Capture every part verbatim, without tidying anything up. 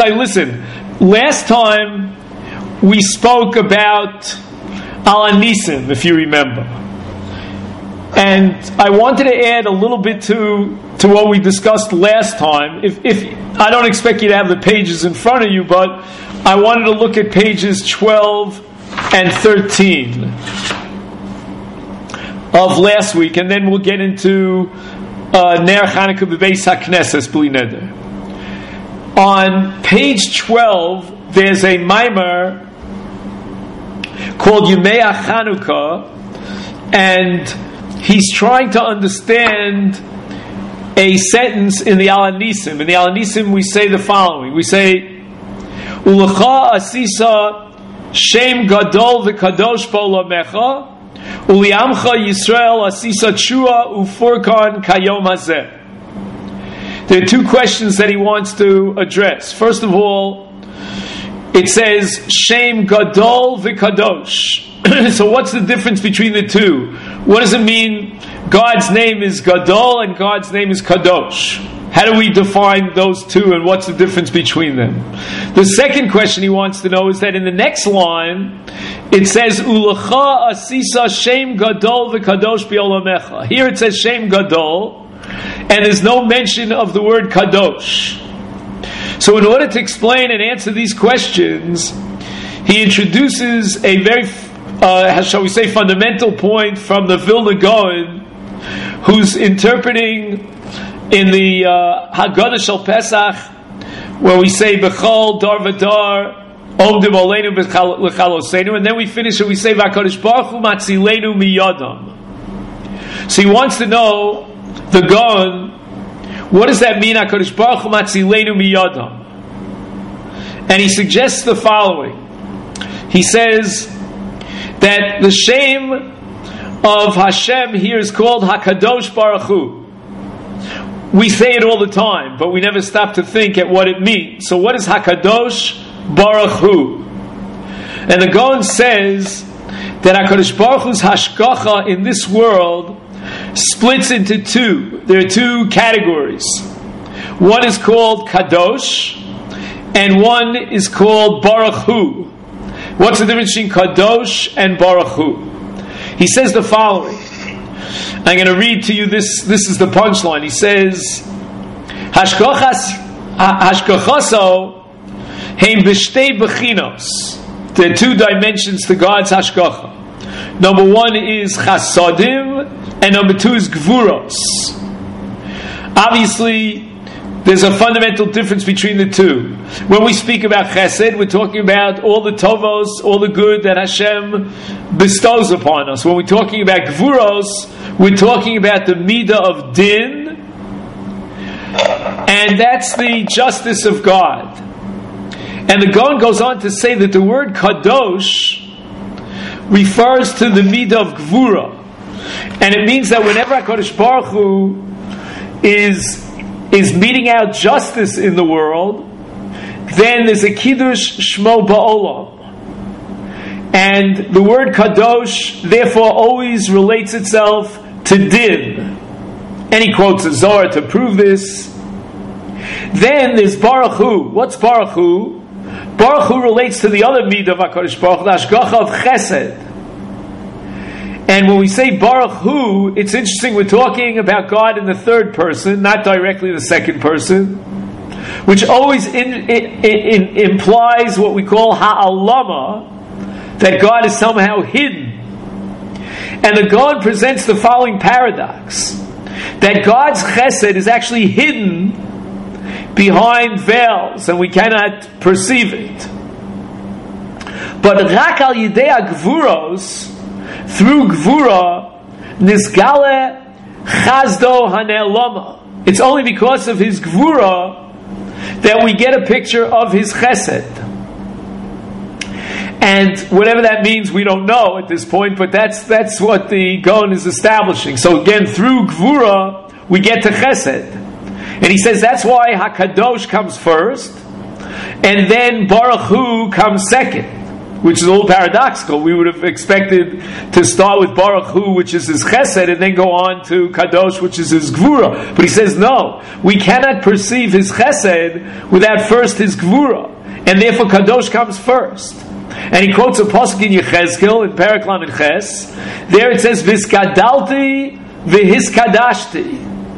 say, listen, last time we spoke about Al Anisim, if you remember. And I wanted to add a little bit to to what we discussed last time. If, if I don't expect you to have the pages in front of you, but I wanted to look at pages twelve and thirteen of last week, and then we'll get into uh, Ner Chanukah B'Beis HaKnesses B'li Neder. On page twelve, there's a mimer called Yemei HaChanukah, and he's trying to understand a sentence in the Al Anisim. In the Al Anisim, we say the following. We say, Ulecha asisa shem gadol v'kadosh b'olamecha, uliamcha Yisrael asisa tshua ufurkan kayom hazeh. There are two questions that he wants to address. First of all, it says shem gadol v'kadosh. So what's the difference between the two? What does it mean God's name is Gadol and God's name is Kadosh? How do we define those two, and what's the difference between them? The second question he wants to know is that in the next line it says Ulecha asisa shem Gadol v'kadosh b'olamecha. Here it says shem Gadol, and there's no mention of the word Kadosh. So in order to explain and answer these questions, he introduces a very Uh, shall we say, fundamental point from the Vilna Gaon, who's interpreting in the uh, Haggadah Shel Pesach, where we say Bechol Dar V'Dar Omdim Aleinu B'Chaloseinu, and then we finish and we say V'Hakadosh Baruch Hu Matzilenu Miyadam. So he wants to know, the Gaon, what does that mean, Hakadosh Baruch Hu Matzilenu Miyadam? And he suggests the following. He says that the shame of Hashem here is called HaKadosh Baruch Hu. We say it all the time, but we never stop to think at what it means. So what is HaKadosh Baruch Hu? And the Gaon says that HaKadosh Baruch Hu's hashgacha in this world splits into two. There are two categories. One is called Kadosh, and one is called Baruch Hu. What's the difference between Kadosh and Baruch Hu? He says the following. I'm going to read to you this. This is the punchline. He says, Hashgachaso heim b'shtei bechinos. There are two dimensions to God's hashgacha. Number one is chasadim, and number two is gvuros. Obviously, there's a fundamental difference between the two. When we speak about chesed, we're talking about all the tovos, all the good that Hashem bestows upon us. When we're talking about gvuros, we're talking about the midah of din, and that's the justice of God. And the Gaon goes on to say that the word kadosh refers to the midah of gvura, and it means that whenever HaKadosh Baruch Hu is is meting out justice in the world, then there's a kiddush shmo ba'olam. And the word kadosh therefore always relates itself to din. And he quotes a Zohar to prove this. Then there's Baruch Hu. What's Baruch Hu? Baruch Hu relates to the other midah of HaKadosh Baruch Hu, the hashgacha of chesed. And when we say Baruch Hu, it's interesting, we're talking about God in the third person, not directly the second person, which always in, in, in, implies what we call ha'alama, that God is somehow hidden. And the God presents the following paradox, that God's chesed is actually hidden behind veils, and we cannot perceive it. But rak al yidei gvuros, through Gvura, Nisgale Chazdo Hane'elama. It's only because of his Gvura that we get a picture of his Chesed. And whatever that means, we don't know at this point, but that's that's what the Gaon is establishing. So again, through Gvura, we get to Chesed. And he says that's why HaKadosh comes first, and then Baruch Hu comes second. which is a little paradoxical. We would have expected to start with Baruch Hu, which is his chesed, and then go on to Kadosh, which is his gvura. But he says, no, we cannot perceive his chesed without first his gvura. And therefore Kadosh comes first. And he quotes a pasuk in Yechezkel, in Perek Lamed Ches. There it says, Viskadalti v'hiskadashti.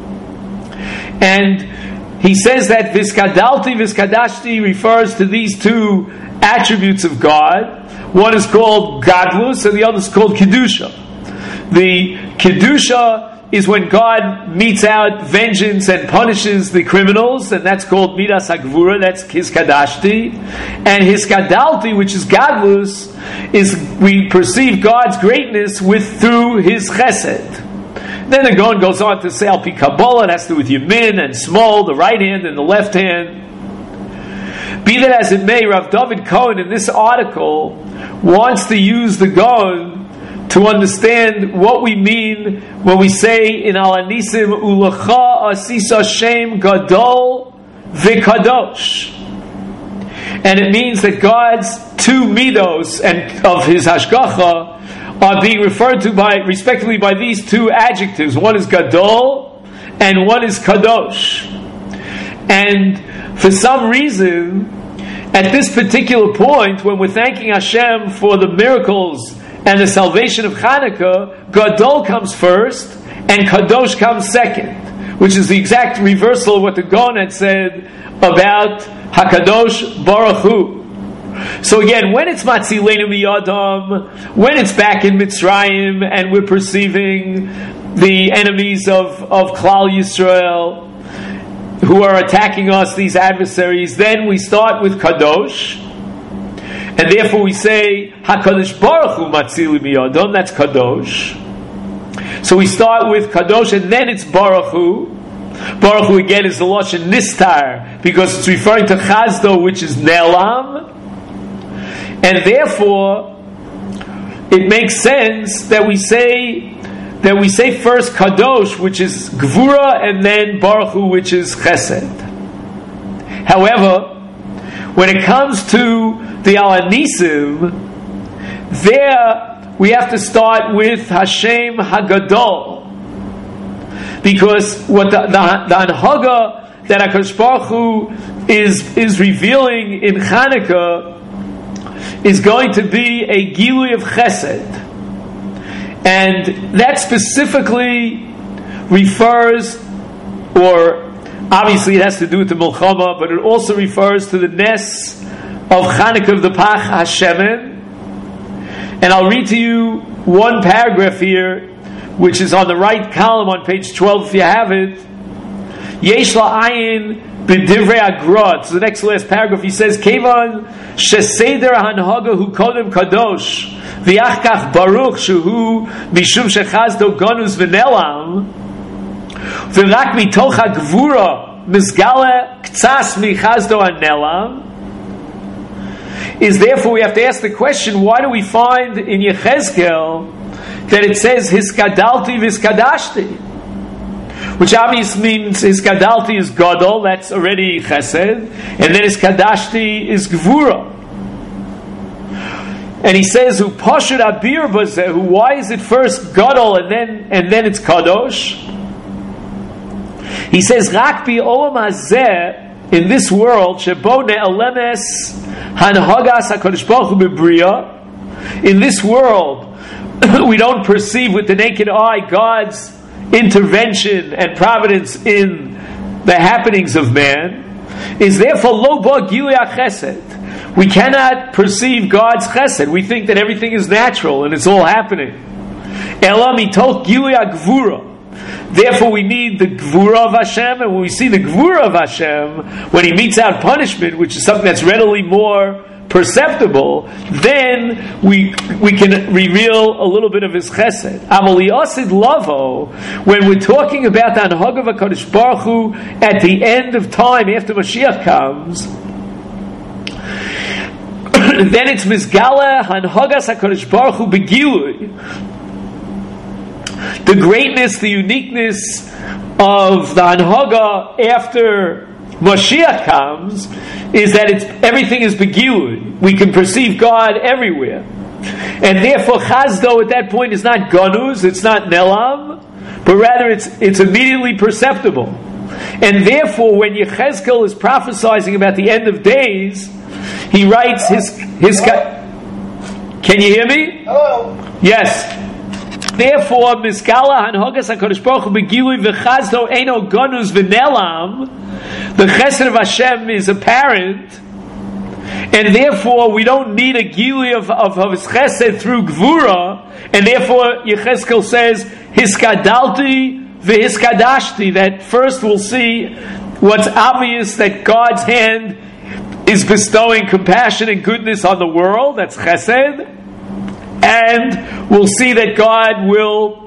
And he says that Viskadalti v'hiskadashti refers to these two attributes of God. One is called Gadlus and the other is called Kedusha. The Kedusha is when God metes out vengeance and punishes the criminals, and that's called Midas HaGvura, that's Hiskadashti. And Hiskadalti, which is Gadlus, is we perceive God's greatness with through His Chesed. Then the Gaon goes on to say, Al Pi Kabbalah, it has to do with Yamin and Small, the right hand and the left hand. Be that as it may, Rav David Cohen in this article wants to use the Gaon to understand what we mean when we say in Al Anisim, Ulacha Asisa Shem Gadol V'Kadosh. And it means that God's two midos and of His Hashgacha are being referred to by, respectively, by these two adjectives. One is Gadol and one is Kadosh. And for some reason, at this particular point, when we're thanking Hashem for the miracles and the salvation of Hanukkah, Gadol comes first and Kadosh comes second, which is the exact reversal of what the Gaon had said about Hakadosh Baruch Hu. So again, when it's Matzilenu Miyadam, when it's back in Mitzrayim and we're perceiving the enemies of, of Klal Yisrael who are attacking us, these adversaries, then we start with Kadosh, and therefore we say HaKadosh Baruch Hu Matzili Miyadam, that's Kadosh. So we start with Kadosh and then it's Baruch Hu. Baruch Hu again is the Lashon Nistar because it's referring to Chazdo, which is Nelam, and therefore it makes sense that we say that we say first Kadosh, which is Gvura, and then Baruch Hu, which is Chesed. However, when it comes to the Al Anisim, there we have to start with Hashem Hagadol, because what the, the, the Anhaga that HaKadosh Baruch Hu is is revealing in Chanukah is going to be a Gilui of Chesed. And that specifically refers, or obviously it has to do with the Milchama, but it also refers to the Nes of Chanukah of the Pach HaShemen. And I'll read to you one paragraph here, which is on the right column on page twelve if you have it. Yesh la'ayin b'divrei agrot. So the next last paragraph he says, Kevan sheseder hanhaga hu kodem kadosh v'yachkach baruch shehu mishum shechazdo ganus v'nelam v'rak mitoch ha'gvura mizgale ktsas michazdo hanelam. Is therefore we have to ask the question, why do we find in Yechezkel that it says hiskadalti v'hiskadashti, which obviously means hiskadalti is gadol, that's already chesed, and then hiskadashti is gvura. And he says, "Who pashut abir bazehu? Why is it first gadol and then and then it's kadosh?" He says, "Rak bi olam hazeh, in this world, shebo ne'alemes hanhagas hakadosh baruch hu b'bria. In this world, we don't perceive with the naked eye God's intervention and providence in the happenings of man. Is therefore lo ba gilui chesed. We cannot perceive God's chesed. We think that everything is natural and it's all happening. Ela mitoch gilui gvura. Therefore, we need the gvura of Hashem, and when we see the gvura of Hashem, when He metes out punishment, which is something that's readily more perceptible, then we we can reveal a little bit of His chesed. Amali asid lavo, when we're talking about the Anhag of HaKadosh Baruch Hu at the end of time, after Mashiach comes, then it's Mizgala Hanhagas HaKadosh Baruch Hu Begilui. The greatness, the uniqueness of the Anhaga after Moshiach comes is that it's everything is begilui. We can perceive God everywhere. And therefore Chazdo at that point is not Ganuz, it's not Nelam, but rather it's it's immediately perceptible. And therefore when Yechezkel is prophesying about the end of days, he writes his his Can you hear me? Hello. Yes. Therefore, Miskala Hanhogas HaKadosh Baruch Hu Begilui V'Chazdo Eino Ganuz V'Nelam, the Chesed of Hashem is apparent, and therefore we don't need a Gilui of, of, of His Chesed through Gvura, and therefore Yechezkel says, Hiskadalti V'Hiskadashti, that first we'll see what's obvious, that God's hand is bestowing compassion and goodness on the world, that's Chesed, and we'll see that God will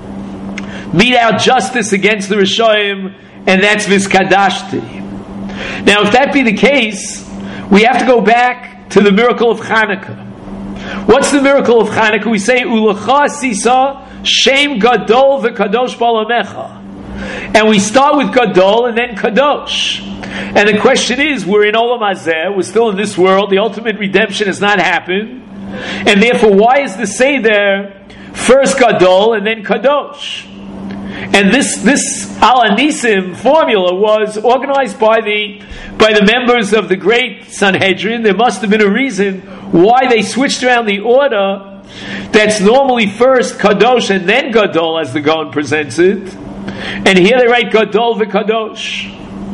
mete out justice against the Rishoyim, and that's Vizkadashti. Now, if that be the case, we have to go back to the miracle of Chanukah. What's the miracle of Chanukah? We say, Ulecha Sisa Shem Gadol V'Kadosh Balamecha. And we start with Gadol and then Kadosh. And the question is, we're in Olam Hazeh, we're still in this world, the ultimate redemption has not happened, and therefore why is the Seder first Gadol and then Kadosh? And this this Al-Anisim formula was organized by the by the members of the great Sanhedrin. There must have been a reason why they switched around the order that's normally first Kadosh and then Gadol, as the Gaon presents it. And here they write Gadol v'Kadosh.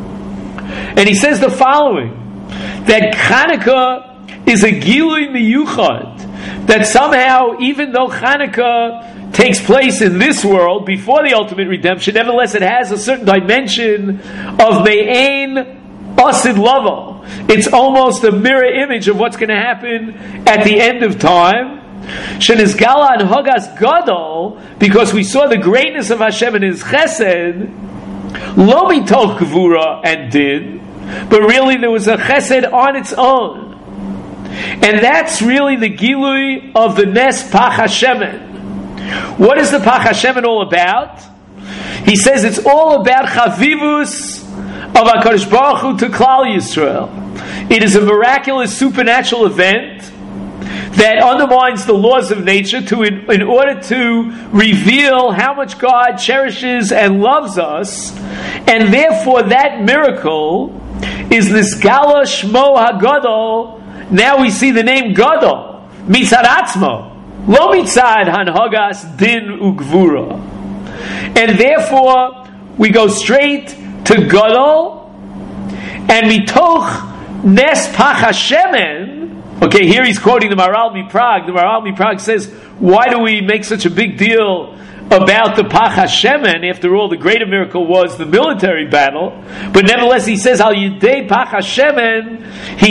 And he says the following, that Chanukah is a Gilui Miyuchad, that somehow, even though Chanukah takes place in this world before the ultimate redemption, nevertheless it has a certain dimension of Me'ain Asid Lavo. It's almost a mirror image of what's going to happen at the end of time. Shenizgala and Hogas Gadol, because we saw the greatness of Hashem and His Chesed, Lo mitoch Gvura and Din, but really there was a Chesed on its own. And that's really the Gilui of the Nes Pach HaShemen. What is the Pach HaShemen all about? He says it's all about Chavivus of HaKadosh Baruch Hu to Klal Yisrael. It is a miraculous supernatural event that undermines the laws of nature to in, in order to reveal how much God cherishes and loves us, and therefore that miracle is this Gala Shmo HaGadol. Now we see the name Gadol Mitzad Atzmo, Lo Mitzad Hanhogas Din Ugvura, and therefore we go straight to Gadol and Mitoch Nes Pach HaShemen. Okay, here he's quoting the Maharal MiPrague. The Maharal MiPrague says, why do we make such a big deal about the Pach HaShemen? After all, the greater miracle was the military battle. But nevertheless, he says, Al Yidei Pach HaShemen,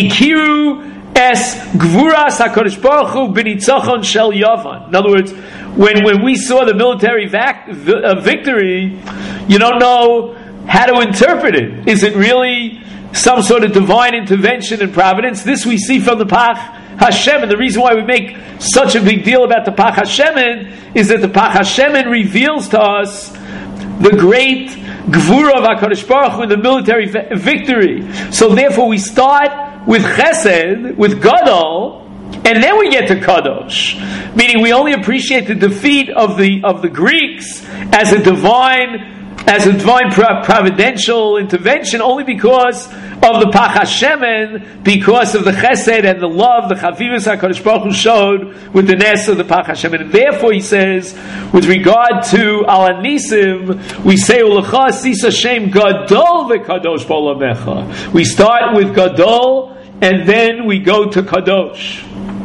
Hikiru Es Gvuras HaKadosh Baruch Hu B'nitzochon Shel Yavan. In other words, when, when we saw the military vac- uh, victory, you don't know how to interpret it. Is it really some sort of divine intervention and providence? This we see from the Pach HaShemen. The reason why we make such a big deal about the Pach HaShemen is that the Pach HaShemen reveals to us the great Gvura of HaKadosh Baruch Hu in the military v- victory. So therefore we start with Chesed, with Gadol, and then we get to Kadosh. Meaning we only appreciate the defeat of the of the Greeks as a divine as a divine providential intervention only because of the Pach HaShemen, because of the Chesed and the love the Chavivus HaKadosh Baruch Hu showed with the Nes of the Pach HaShemen. And therefore he says, with regard to Al Anisim, we say Ulecha Sisa Shem Gadol v'Kadosh B'Olamecha. We start with Gadol and then we go to Kadosh.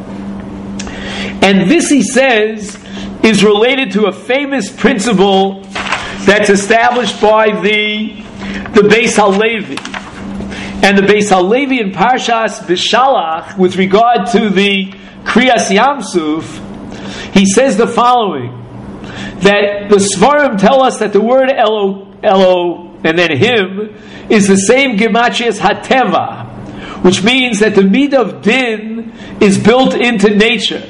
And this, he says, is related to a famous principle that's established by the the Beis HaLevi. And the Beis HaLevi in Parshas B'Shalach, with regard to the Kriyas Yamsuf, he says the following, that the Svarim tell us that the word Elo, Elo and then him is the same Gematrias Hateva, which means that the Midah of Din is built into nature.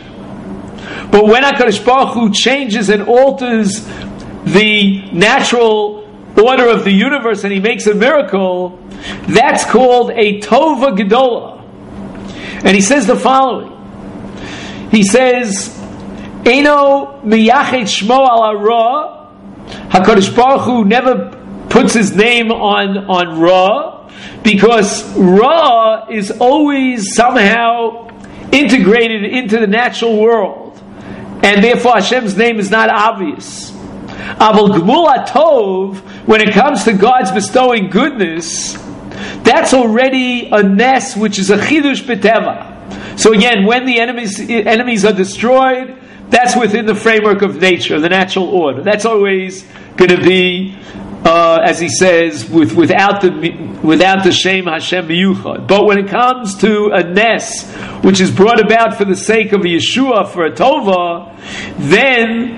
But when HaKadosh Baruch Hu changes and alters the natural order of the universe and he makes a miracle, that's called a Tova Gedola. And he says the following. He says, Eino miyachet shmo ala ra. HaKadosh Baruch Hu never puts his name on, on Ra, because Ra is always somehow integrated into the natural world, and therefore Hashem's name is not obvious. Aval Gmul HaTov, when it comes to God's bestowing goodness, that's already a nes, which is a chidush b'teva. So again, when the enemies enemies are destroyed, that's within the framework of nature, the natural order. That's always going to be, uh, as he says, with, without the without the Shem Hashem Miyuchad. But when it comes to a nes, which is brought about for the sake of a Yeshua, for a Tova, then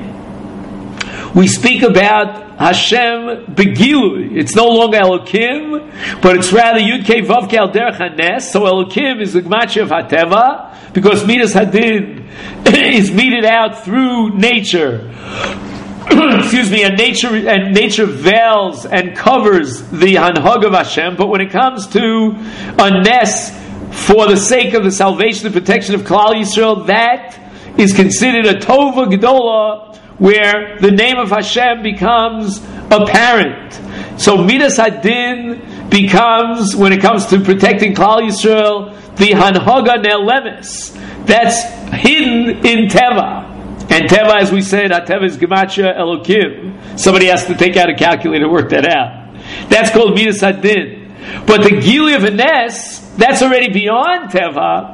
we speak about Hashem Begilui. It's no longer Elokim, but it's rather Yud Kei Vav Kei Al Derech HaNes. So Elokim is the Gmatria of HaTeva, because Midas Hadin is meted out through nature. Excuse me, and nature and nature veils and covers the Hanhag of Hashem. But when it comes to a Nes for the sake of the salvation and protection of Klal Yisrael, that is considered a Tova Gedola, where the name of Hashem becomes apparent. So Midas Hadin becomes, when it comes to protecting Klal Yisrael, the Hanhaga Ne'lemes. That's hidden in Teva. And Teva, as we said, Teva is Gematria Elokim. Somebody has to take out a calculator to work that out. That's called Midas Hadin. But the Gili of a Nes, that's already beyond Teva.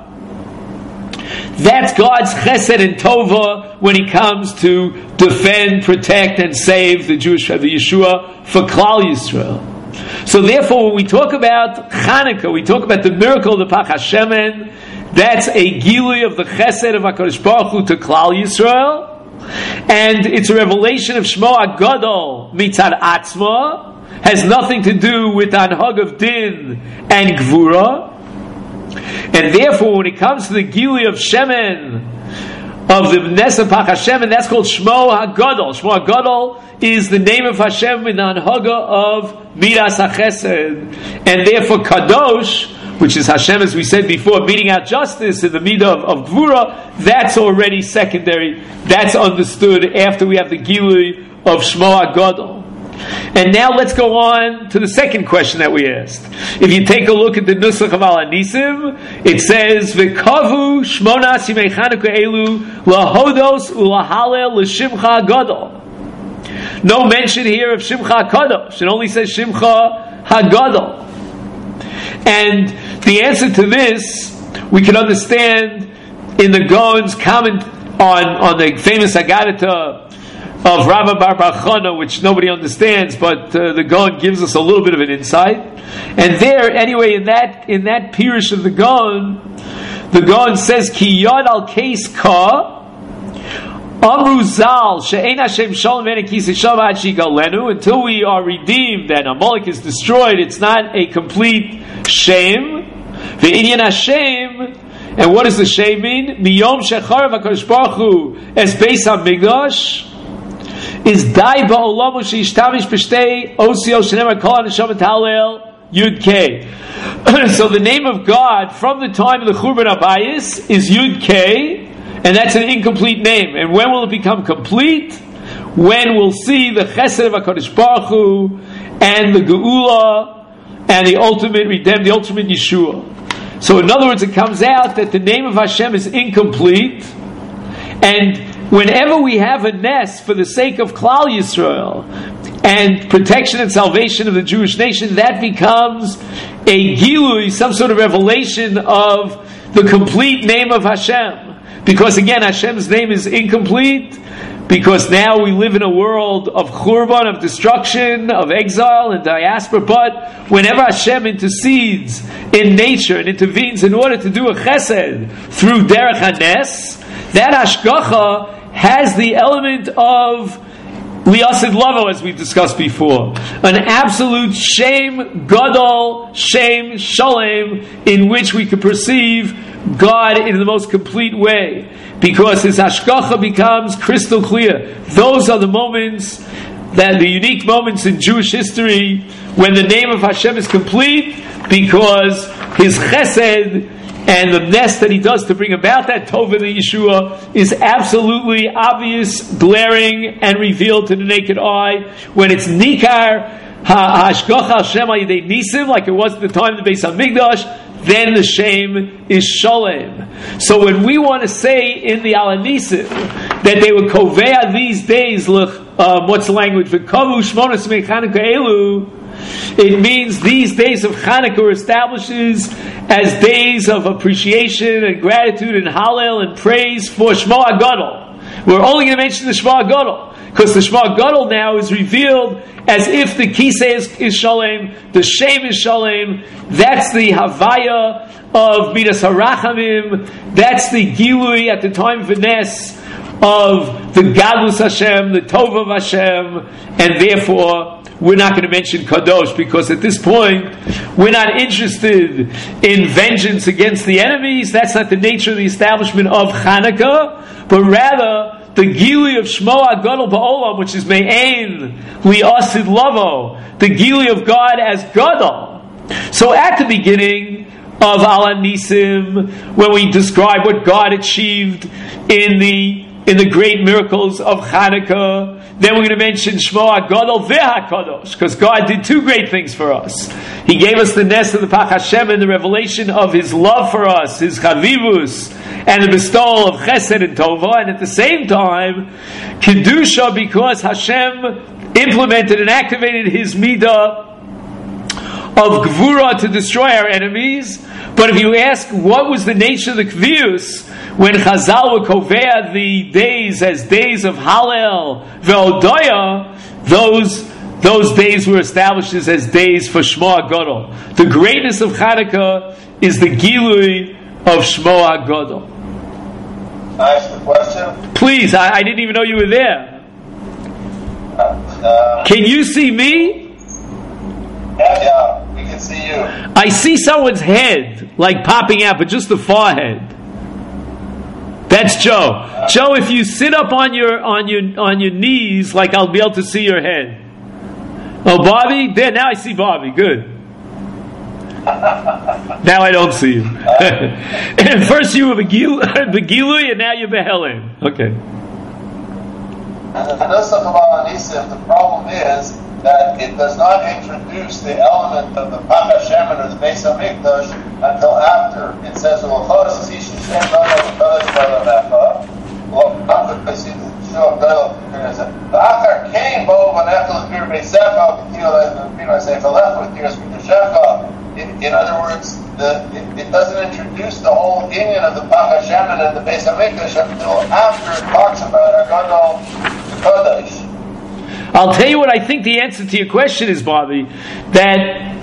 That's God's chesed and tova when he comes to defend, protect, and save the Jewish, the Yeshua for Klal Yisrael. So therefore, when we talk about Chanukah, we talk about the miracle of the Pach HaShemen. That's a gilui of the chesed of HaKadosh Baruch Hu to Klal Yisrael, and it's a revelation of Shmo HaGadol mitzad atzma, has nothing to do with Anhag of Din and Gvura. And therefore, when it comes to the Gili of Shemen, of the Nesa Pach Hashem, that's called Shmo HaGadol. Shmo HaGadol is the name of Hashem in the Anhaga of Midas HaChesed. And therefore, Kadosh, which is Hashem, as we said before, meting out justice in the Midah of, of Gvura, that's already secondary. That's understood after we have the Gili of Shmo HaGadol. And now let's go on to the second question that we asked. If you take a look at the Nusach of Al Hanisim, it says, V'kavu shmonas yimei Chanukah elu lahodos ulahalel l'shimcha gadol. No mention here of Shimcha Kadosh. It only says Shimcha HaGadol. And the answer to this, we can understand in the Gaon's comment on, on the famous Haggadah of Rava Bar Bar Chana, which nobody understands, but uh, the Gaon gives us a little bit of an insight. And there, anyway, in that in that Pirush of the Gaon, the Gaon says, Ki yad al keis ka, Amru zal, she'ein Hashem shalom v'ein kis yishav ad shigalenu, until we are redeemed and Amalek is destroyed, it's not a complete shame. V'inyan Hashem, and what does the shame mean? Miyom shecharav HaKadosh Baruch Hu es beis HaMikdash, is dai ba'olamu she'ishtamish b'shtei osio shenemar kol ha'neshama talel Yud Kei. So the name of God from the time of the Churban Abayis is Yud Kei, and that's an incomplete name. And when will it become complete? When we'll see the Chesed of HaKadosh Baruch Hu and the Geula and the ultimate Redem, the ultimate Yeshua. So in other words, it comes out that the name of Hashem is incomplete, and whenever we have a nes for the sake of Klal Yisrael and protection and salvation of the Jewish nation, that becomes a gilui, some sort of revelation of the complete name of Hashem. Because again, Hashem's name is incomplete, because now we live in a world of churban, of destruction, of exile and diaspora. But whenever Hashem intercedes in nature and intervenes in order to do a chesed through derech hanes, that hashgacha has the element of liasid lavo, as we've discussed before, an absolute shame gadol, shame shalem, in which we can perceive God in the most complete way, because his hashgacha becomes crystal clear. Those are the moments that the unique moments in Jewish history when the name of Hashem is complete, because His chesed and the nest that He does to bring about that Tova, the Yeshua, is absolutely obvious, glaring, and revealed to the naked eye. When it's Nikar, Hashgocha Hashem al Yidei Nisim, like it was at the time of the Beis Hamikdash, then the shame is Sholem. So when we want to say in the Al Nisim that they would kovea these days, um, what's the language? V'kavu shmonas meChanukah elu, it means these days of Chanukah establishes as days of appreciation and gratitude and Hallel and praise for Shmo HaGadol. We're only going to mention the Shmo HaGadol because the Shmo HaGadol now is revealed as if the Kisei is, is Shalem, the Shem is Shalem. That's the Havaya of Midas HaRachamim. That's the Gilui at the time of Nes of the Gadlus Hashem, the Tov of Hashem, and therefore we're not going to mention Kadosh because at this point we're not interested in vengeance against the enemies. That's not the nature of the establishment of Chanukah, but rather the Gili of Shmo HaGadol Ba'olam, which is Me'ein Li'asid Lavo, the Gili of God as Gadol. So at the beginning of Al Nisim, when we describe what God achieved in the in the great miracles of Chanukah, then we're going to mention Shmo HaGadol ve'HaKadosh, because God did two great things for us. He gave us the nest of the Pach Hashem and the revelation of His love for us, His Chavivus, and the bestowal of Chesed and Tova, and at the same time, Kedusha, because Hashem implemented and activated His Midah of Gvura to destroy our enemies. But if you ask what was the nature of the Kvius, when Chazal would kovea the days as days of Hallel ve'odaya, those those days were established as days for Shmo HaGadol. The greatness of Chanukah is the Gilui of Shmo HaGadol. Can I ask the question? Please, I, I didn't even know you were there. Uh, uh, Can you see me? Yeah, yeah, we can see you. I see someone's head, like popping out, but just the forehead. That's Joe. Joe, if you sit up on your on your on your knees, like I'll be able to see your head. Oh, Bobby, there. Now I see Bobby. Good. Now I don't see you. And first you were Begilui, and now you're Behelim. Okay. And the Nusach of Al Nisim, the problem is that it does not introduce the element of the Pach Hashem or the Beis Hamikdash until after. It says, "V'lochos Yishu Shem Gadol V'Kodesh V'Lemecha." Well, after I see the Shul Gadol, "V'achar Kain Bo V'nechel L'Pir Beisecha V'Tiyol L'Pir Beisecha L'Pir V'Tiras V'Tishecha." In other words, the, it, it doesn't introduce the whole union of the Pach Hashem and the Beis Hamikdash until after it talks about Gadol V'Kodesh. I'll tell you what I think the answer to your question is, Bobby. That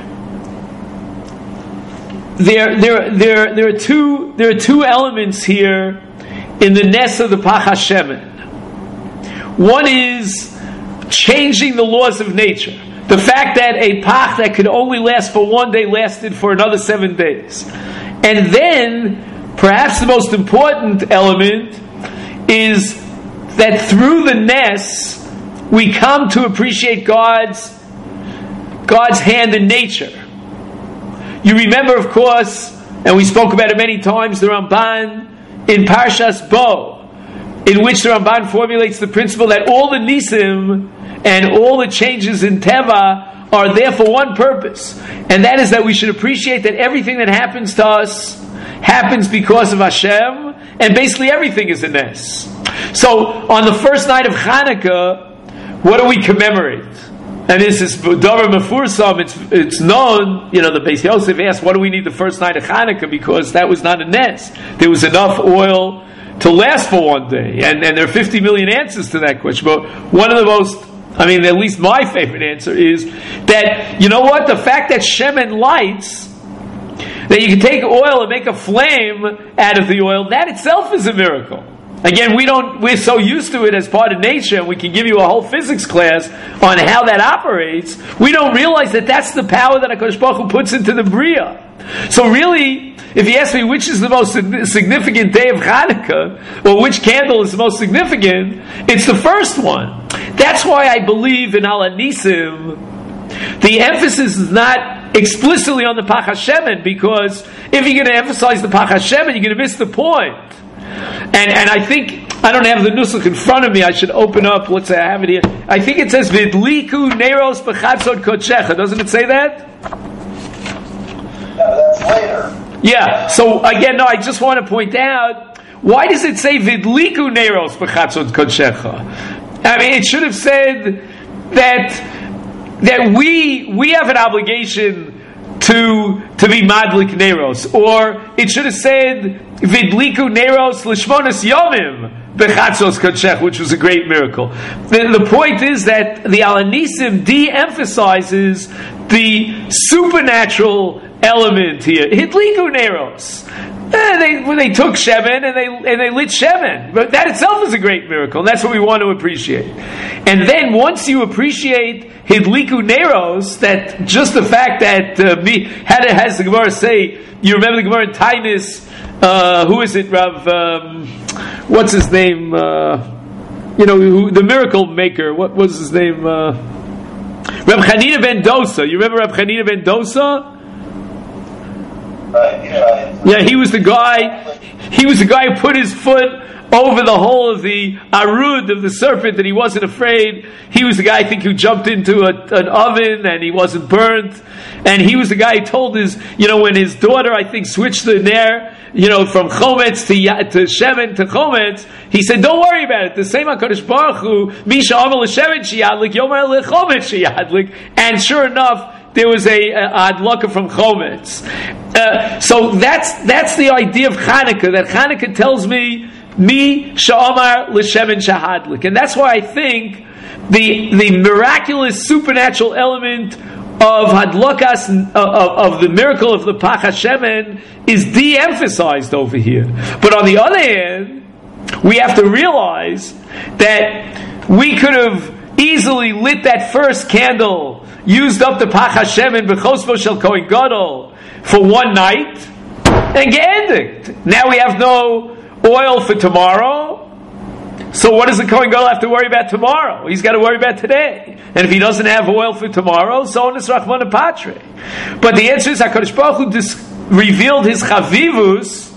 there, there, there, there are two, there are two elements here in the ness of the Pach Hashem. One is changing the laws of nature. The fact that a Pach that could only last for one day lasted for another seven days, and then perhaps the most important element is that through the ness we come to appreciate God's God's hand in nature. You remember, of course, and we spoke about it many times, the Ramban in Parshas Bo, in which the Ramban formulates the principle that all the Nisim and all the changes in Teva are there for one purpose, and that is that we should appreciate that everything that happens to us happens because of Hashem, and basically everything is a ness. So, on the first night of Chanukah, what do we commemorate? And this is Davar Mefursam, it's it's known, you know, the Beis Yosef asked, what do we need the first night of Chanukah? Because that was not a nest. There was enough oil to last for one day. And, and there are fifty million answers to that question. But one of the most, I mean, at least my favorite answer is that, you know what? The fact that Shemen lights, that you can take oil and make a flame out of the oil, that itself is a miracle. Again, we don't, we're so used to it as part of nature, and we can give you a whole physics class on how that operates. We don't realize that that's the power that HaKadosh Baruch Hu puts into the Bria. So really, if you ask me which is the most significant day of Hanukkah, or which candle is the most significant, it's the first one. That's why I believe in Al Anisim, the emphasis is not explicitly on the Pach HaShemen, because if you're going to emphasize the Pach HaShemen, you're going to miss the point. And and I think, I don't have the nusach in front of me, I should open up, let's say I have it here. I think it says, Vidliku Neros B'chatzot Kodshecha. Doesn't it say that? Yeah, that's later. Yeah, so again, no, I just want to point out, why does it say Vidliku Neros B'chatzot Kodshecha? I mean, it should have said that that we we have an obligation to to be Madlik Neros, or it should have said Vidliku Neros Lishmonas Yomim Bechatzos Kodshech, which was a great miracle. The, the point is that the Al Anisim de-emphasizes the supernatural element here. Hidliku Neros. Eh, they when they took Shemen and they and they lit Shemen, but that itself is a great miracle, and that's what we want to appreciate. And then once you appreciate Hidliku Neros, that just the fact that uh, me had it has the Gemara say, you remember the Gemara in Tainis, uh, who is it, Rav? Um, what's his name? Uh, you know, who, the miracle maker. What was his name? Uh, Rav Chanina ben Dosa. You remember Rav Chanina ben Dosa? Right, yeah. Yeah, he was the guy. He was the guy who put his foot over the hole of the arud of the serpent, and he wasn't afraid. He was the guy, I think, who jumped into a, an oven and he wasn't burnt. And he was the guy who told his, you know, when his daughter, I think, switched the ner, you know, from chometz to to shemen to chometz, he said, "Don't worry about it. The same HaKadosh Baruch Hu, Misha Amal Shemen Sheyadlik, Yomer LeChometz Sheyadlik." And sure enough, there was a, a adlaka from chometz. Uh, so that's that's the idea of Chanukah. That Chanukah tells me, Mi Sha'amar L'Shemen Shahadlik, and that's why I think the the miraculous supernatural element of Hadlokas of, of, of the miracle of the Pach HaShemen is de-emphasized over here. But on the other hand, we have to realize that we could have easily lit that first candle, used up the Pach HaShemen b'chosmo shel Kohen Gadol for one night, and geendigt. Now we have no oil for tomorrow. So what does the Kohen Gadol have to worry about tomorrow? He's got to worry about today. And if he doesn't have oil for tomorrow, so is Rachmana Patre. But the answer is HaKadosh Baruch Hu dis- revealed his chavivus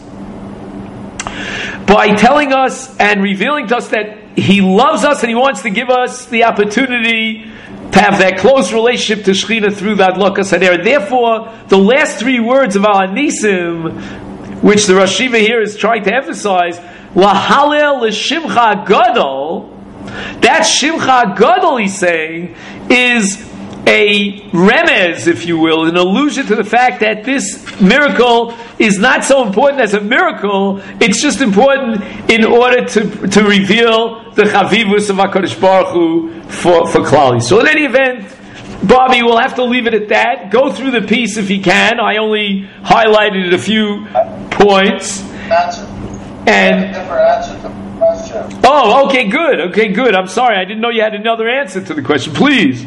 by telling us and revealing to us that he loves us and he wants to give us the opportunity to have that close relationship to Shechina through the Adlokas Hadera. Therefore, the last three words of Al Anisim, which the Rosh Yeshiva here is trying to emphasize, Lahalel l'shimcha gadol, that shimcha gadol, he's saying, is a remez, if you will, an allusion to the fact that this miracle is not so important as a miracle, it's just important in order to, to reveal the chavivus of HaKadosh Baruch Hu for, for Klal. So in any event, Bobby, we'll have to leave it at that. Go through the piece if you can. I only highlighted a few points. Answer. And different answer to the question. Oh, okay, good. Okay, good. I'm sorry. I didn't know you had another answer to the question. Please.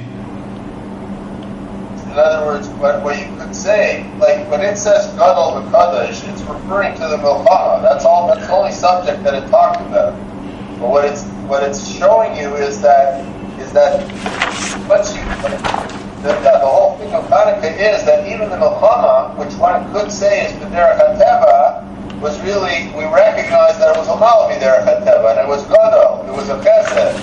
In other words, what, what you could say, like when it says Gadol v'Kadosh, it's referring to the Milchama. That's all. That's the only subject that it talked about. But what it's what it's showing you is that is that what's you, the, the, the whole thing of Hanukkah is that even the Milchama, which one could say is B'derech HaTeva, was really, we recognize that it was a Malavi there at Hateva, and it was Gadol, it was a Chesed.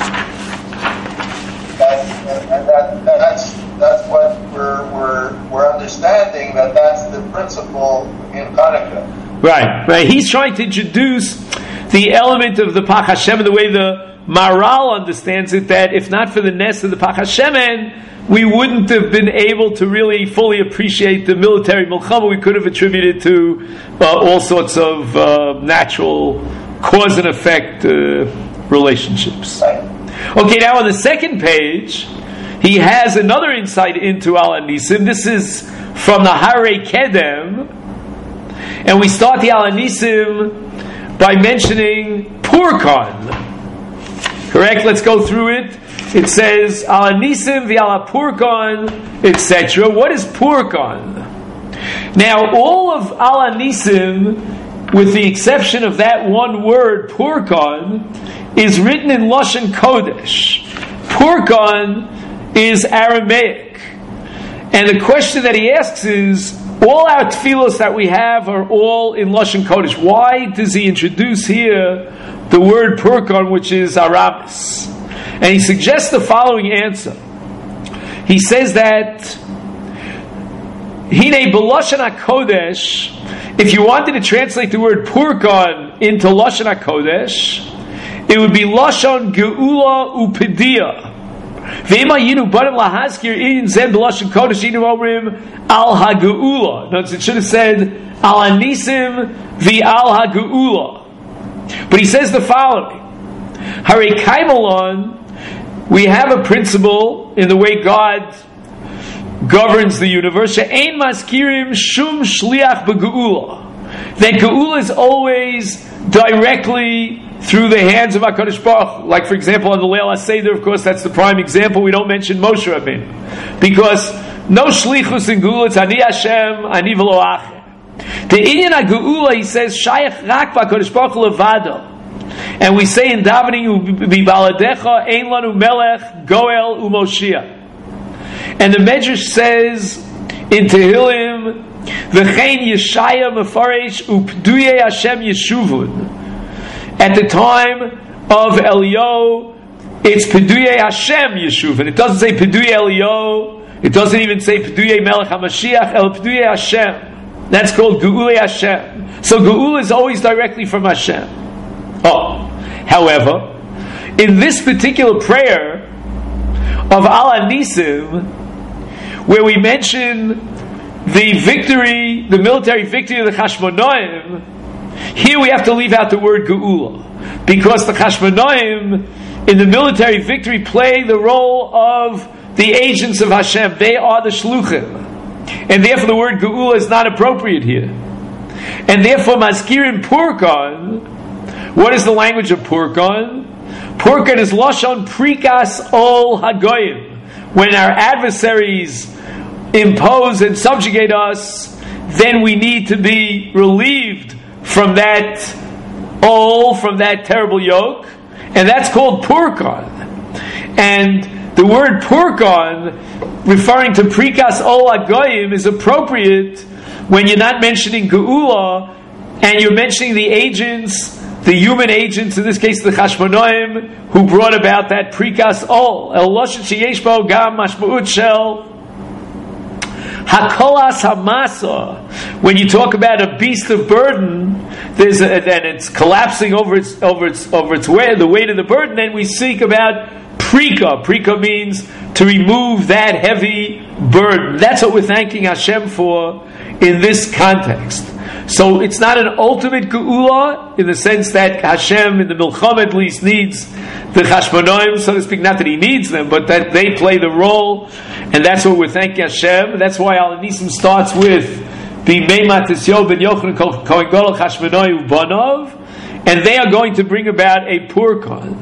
And, and, and that, that's that's what we're we're we're understanding, that that's the principle in Hanukkah. Right, right. He's trying to introduce the element of the Pach HaShemen the way the Maral understands it, that if not for the nest of the Pach HaShemen, we wouldn't have been able to really fully appreciate the military milchama. We could have attributed to uh, all sorts of uh, natural cause and effect uh, relationships. Okay, now on the second page, he has another insight into Al Anisim. This is from the Harei Kedem, and we start the Al Anisim by mentioning Purkan. Correct? Let's go through it. It says Al Anisim v'Al Purkan, et cetera. What is Purkan? Now, all of Al Anisim, with the exception of that one word, Purkan, is written in Lashon Kodesh. Purkan is Aramaic. And the question that he asks is, all our tefillos that we have are all in Lashon Kodesh. Why does he introduce here the word Purkan, which is Aramis? And he suggests the following answer. He says that Hine b'Lashon HaKodesh, if you wanted to translate the word Purkan into Lashon HaKodesh, it would be Lashon Geula Upedia. V'ema yinu banim lahazkir in zem b'Lashon Kodesh yinu omrim al hageula. Notice it should have said al anisim v'al hageula. But he says the following: Hare kaimalon, we have a principle in the way God governs the universe. She'ein maskirim shum shliach b'geula. That geula is always directly through the hands of HaKadosh Baruch Hu. Like, for example, on the Leil HaSeder, of course, that's the prime example. We don't mention Moshe Rabbeinu, because no shlichus in geula. It's ani Hashem, ani v'lo acher. The inyan ha-geula, he says, shayach rak b'HaKadosh Baruch Hu levado. And we say in davening, "B'baladecha ein lanu melech goel u'moshiach." And the Medrash says in Tehillim, "V'chein Yeshaya mefaresh u'pduye Hashem yeshuvun." At the time of Eliyahu, it's P'duye Hashem yeshuvun. It doesn't say P'duye Eliyahu. It doesn't even say P'duye Melech HaMashiach. El P'duye Hashem. That's called Geula Hashem. So Geula is always directly from Hashem. Oh, however, in this particular prayer of Al Anisim, where we mention the victory, the military victory of the Chashmonaim, here we have to leave out the word Geula, because the Chashmonaim in the military victory play the role of the agents of Hashem. They are the Shluchim, and therefore the word Geula is not appropriate here. And therefore Mazkirin Purkan, what is the language of Purkan? Purkan is Lashon Prikas Ol Hagoyim. When our adversaries impose and subjugate us, then we need to be relieved from that ol, from that terrible yoke, and that's called Purkan. And the word Purkan, referring to Prikas Ol Hagoyim, is appropriate when you're not mentioning Geula and you're mentioning the agents, the human agents, in this case the Chashmonaim, who brought about that Prikas Ol. El Loshen sheyesh bo gam mashma'ut shel Hakolas Hamasa. When you talk about a beast of burden, there's a, and it's collapsing over its over its over its weight, the weight of the burden, then we speak about Prika. Prika means to remove that heavy burden. That's what we're thanking Hashem for in this context. So it's not an ultimate geula in the sense that Hashem, in the Milchama at least, needs the Chashmonaim, so to speak. Not that He needs them, but that they play the role, and that's what we're thanking Hashem. That's why Al Anisim starts with B'mei Matisyo ben Yochanan Kohen Gadol Chashmonai Ubanov, and they are going to bring about a Purkan.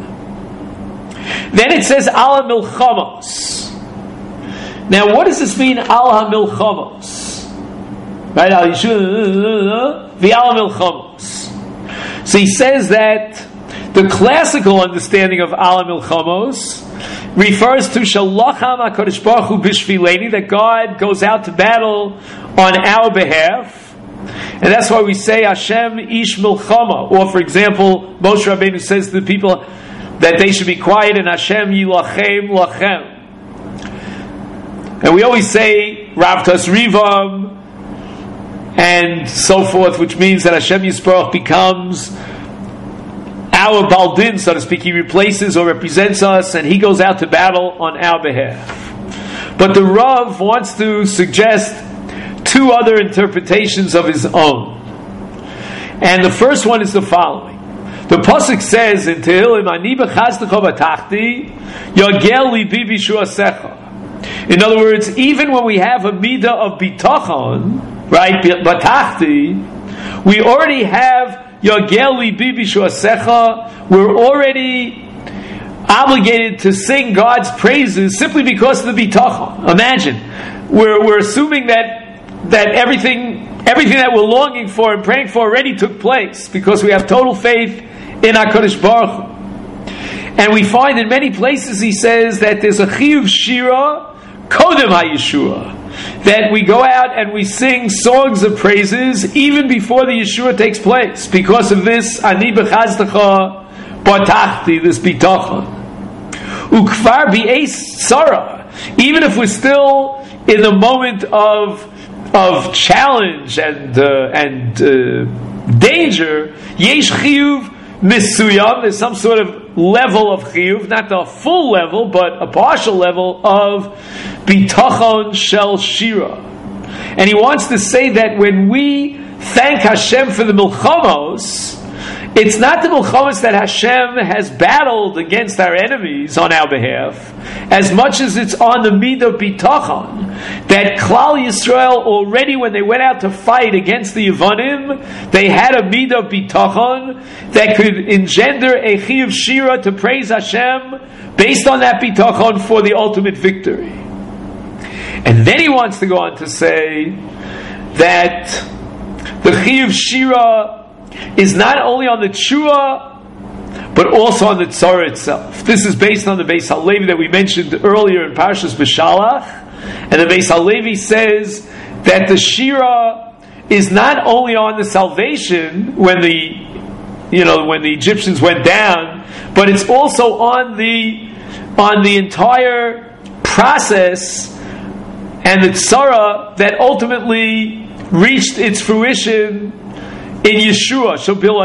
Then it says Al HaMilchamos. Now, what does this mean, Al HaMilchamos? Right, Al Yishua, the Al HaMilchamos. So he says that the classical understanding of Al HaMilchamos refers to Shalacham HaKadosh Baruch Hu Bishvileni, that God goes out to battle on our behalf. And that's why we say Hashem Ish Milchama. Or, for example, Moshe Rabbeinu says to the people that they should be quiet, and Hashem Yilachem Lachem. And we always say Rav Tasrivam and so forth, which means that Hashem Yisparach becomes our Baldin, so to speak. He replaces or represents us, and He goes out to battle on our behalf. But the Rav wants to suggest two other interpretations of his own. And the first one is the following. The Pasuk says in Tehillim, Ani b'chazdecha b'tachti, yagel libi b'shuasecha. In other words, even when we have a midah of bitachon, right, batachti, we already have Yagel libi b'shuasecha. We're already obligated to sing God's praises simply because of the bitachon. Imagine, we're we're assuming that that everything everything that we're longing for and praying for already took place because we have total faith in HaKadosh Baruch Hu. And we find in many places he says that there's a chiyuv shira kodem ha-yeshua, that we go out and we sing songs of praises even before the Yeshua takes place. Because of this, ani b'chazdecha batachti, this bitachon. Ukvar b'eis tzara, even if we're still in the moment of of challenge and uh, and uh, danger, yesh chiyuv misuyam, there's some sort of level of chiyuv, not the full level, but a partial level of bitachon shel shira. And he wants to say that when we thank Hashem for the milchamos, it's not the milchamos that Hashem has battled against our enemies on our behalf, as much as it's on the midah bitachon, that Klal Yisrael already, when they went out to fight against the Yevanim, they had a midah bitachon that could engender a chiyuv shira to praise Hashem based on that bitachon for the ultimate victory. And then he wants to go on to say that the chiyuv shira is not only on the tshuva, but also on the tzara itself. This is based on the Beis HaLevi that we mentioned earlier in Parshas B'Shalach. And the Beis HaLevi says that the shira is not only on the salvation when the, you know, when the Egyptians went down, but it's also on the on the entire process and the tzara that ultimately reached its fruition in Yeshua.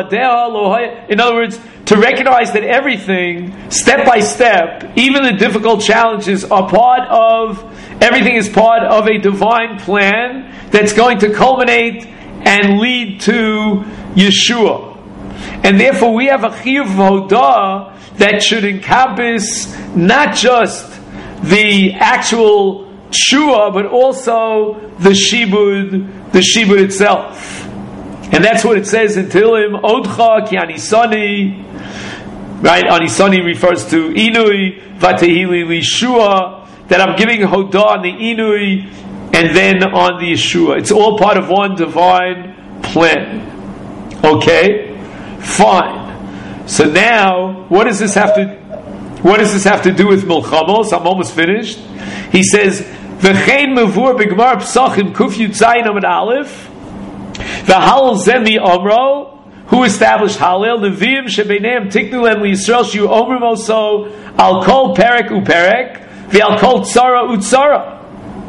In other words, to recognize that everything, step by step, even the difficult challenges, are part of, everything is part of a divine plan that's going to culminate and lead to Yeshua. And therefore we have a chiyuv hodah that should encompass not just the actual tshuva, but also the shibud, the shibud itself. And that's what it says in Tehillim, Odcha ki anisani, right? Anisani refers to Inui, Vatehili Lishua, that I'm giving Hodah on the Inui and then on the Yeshua. It's all part of one divine plan. Okay? Fine. So now, what does this have to what does this have to do with Milchamos? I'm almost finished. He says, V'chein mevur b'gmar psachim kuf yud zayin amid aleph, the Halal Zemi Omro, who established Halil, Neviim Shebeneim Tiknu Lem Yisrael Shu Omrim Oso Al Kol Perek Uperek the Al Kol Tzara Utzara.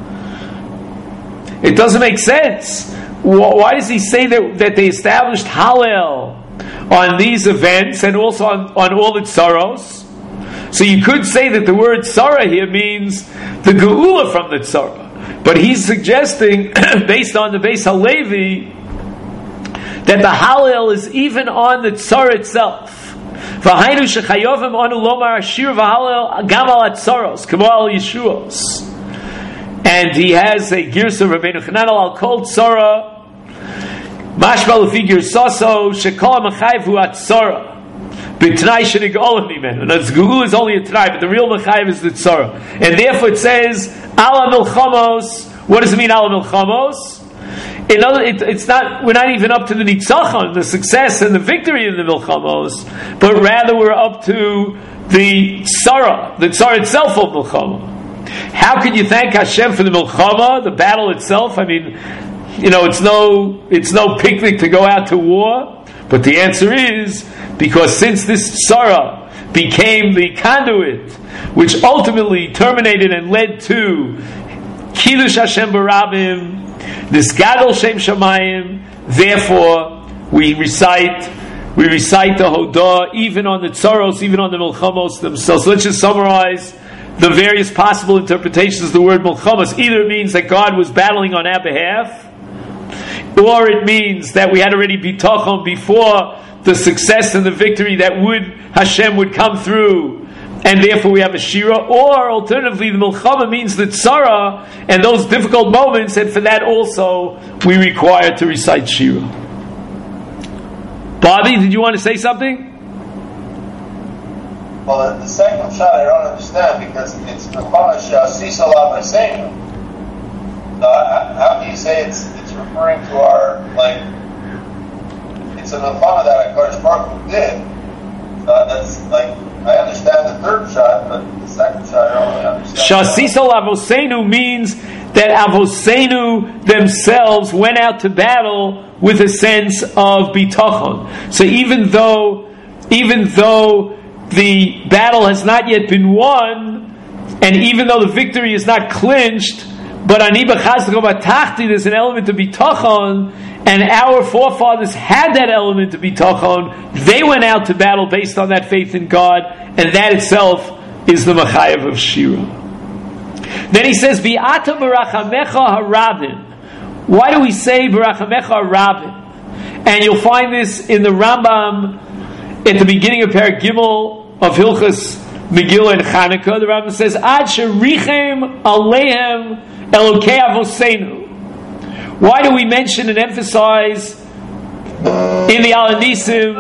It doesn't make sense. Why does he say that, that they established Halil on these events and also on, on all the tzaros? So you could say that the word tzara here means the geula from the tzara. But he's suggesting, based on the Beis HaLevi, that the Hallel is even on the Tzar itself. V'hainu shechayovim anu lomar ashir v'Hallel gam al atzaros, k'mo al Yeshuos. And he has a girsa of Rabbeinu Chananel al kol tzara, mashma lefi girsaso shekol ha'mechayev hu atzara. B'tnai shenigol mimenu. And the Gehul is only a t'nai, but the real mechayev is the tzara. And therefore it says, ala milchamos. What does it mean, ala milchamos? In other, it, it's not. We're not even up to the nitzachon, the success and the victory in the milchamos, but rather we're up to the tzara, the tzara itself of milchama. How can you thank Hashem for the milchama, the battle itself? I mean, you know, it's no, it's no picnic to go out to war. But the answer is because since this tzara became the conduit, which ultimately terminated and led to Kiddush Hashem Barabim, this Gadol Shem Shamayim, therefore we recite we recite the Hodah even on the Tzaros, even on the Milchamos themselves. So let's just summarize the various possible interpretations of the word Milchamos. Either it means that God was battling on our behalf, or it means that we had already bitachon before the success and the victory that would Hashem would come through, and therefore we have a shira. Or alternatively, the milchama means the tzara and those difficult moments, and for that also we require to recite shira. Bobby, did you want to say something? Well, the second shot I don't understand because it's milchama she'asisa la b'seinu. So how do you say it's it's referring to our, like, it's a milchama that HaKadosh Baruch Hu did. Uh, that's like, I understand the third shot, but the second shot I don't really understand. Shasisol Avosenu means that Avosenu themselves went out to battle with a sense of bitachon. So even though, even though the battle has not yet been won, and even though the victory is not clinched, but ani b'chazdo b'tachti, there's an element of bitachon, and our forefathers had that element of bitachon. They went out to battle based on that faith in God, and that itself is the machayev of Shira. Then he says, "V'ata b'rachamecha harabim." Why do we say b'rachamecha harabim? And you'll find this in the Rambam at the beginning of Perek Gimel of Hilchos Megillah and Chanukah. The Rambam says, "Ad sherichem aleihem Elokei Avosenu." Why do we mention and emphasize in the Alanisim?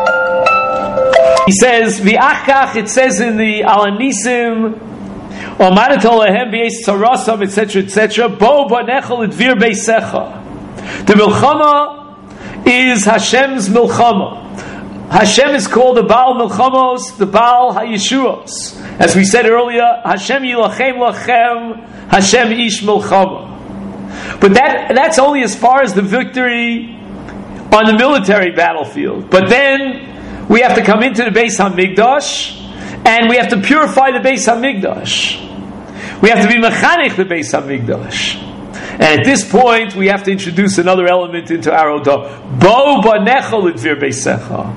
He says, "V'achach." It says in the Alanisim, "Omadatolahem b'yeis tzarasam," et cetera, et cetera. Bo banechol edvir beisecha. The milchama is Hashem's milchama. Hashem is called the Baal Milchamos, the Baal HaYeshuos. As we said earlier, Hashem Yilachem Lachem, Hashem Ish Milchama. But that that's only as far as the victory on the military battlefield. But then we have to come into the Beis HaMikdash, and we have to purify the Beis HaMikdash. We have to be mechanech the Beis HaMikdash. And at this point, we have to introduce another element into our Odah. Bo banechol edvir beisecha.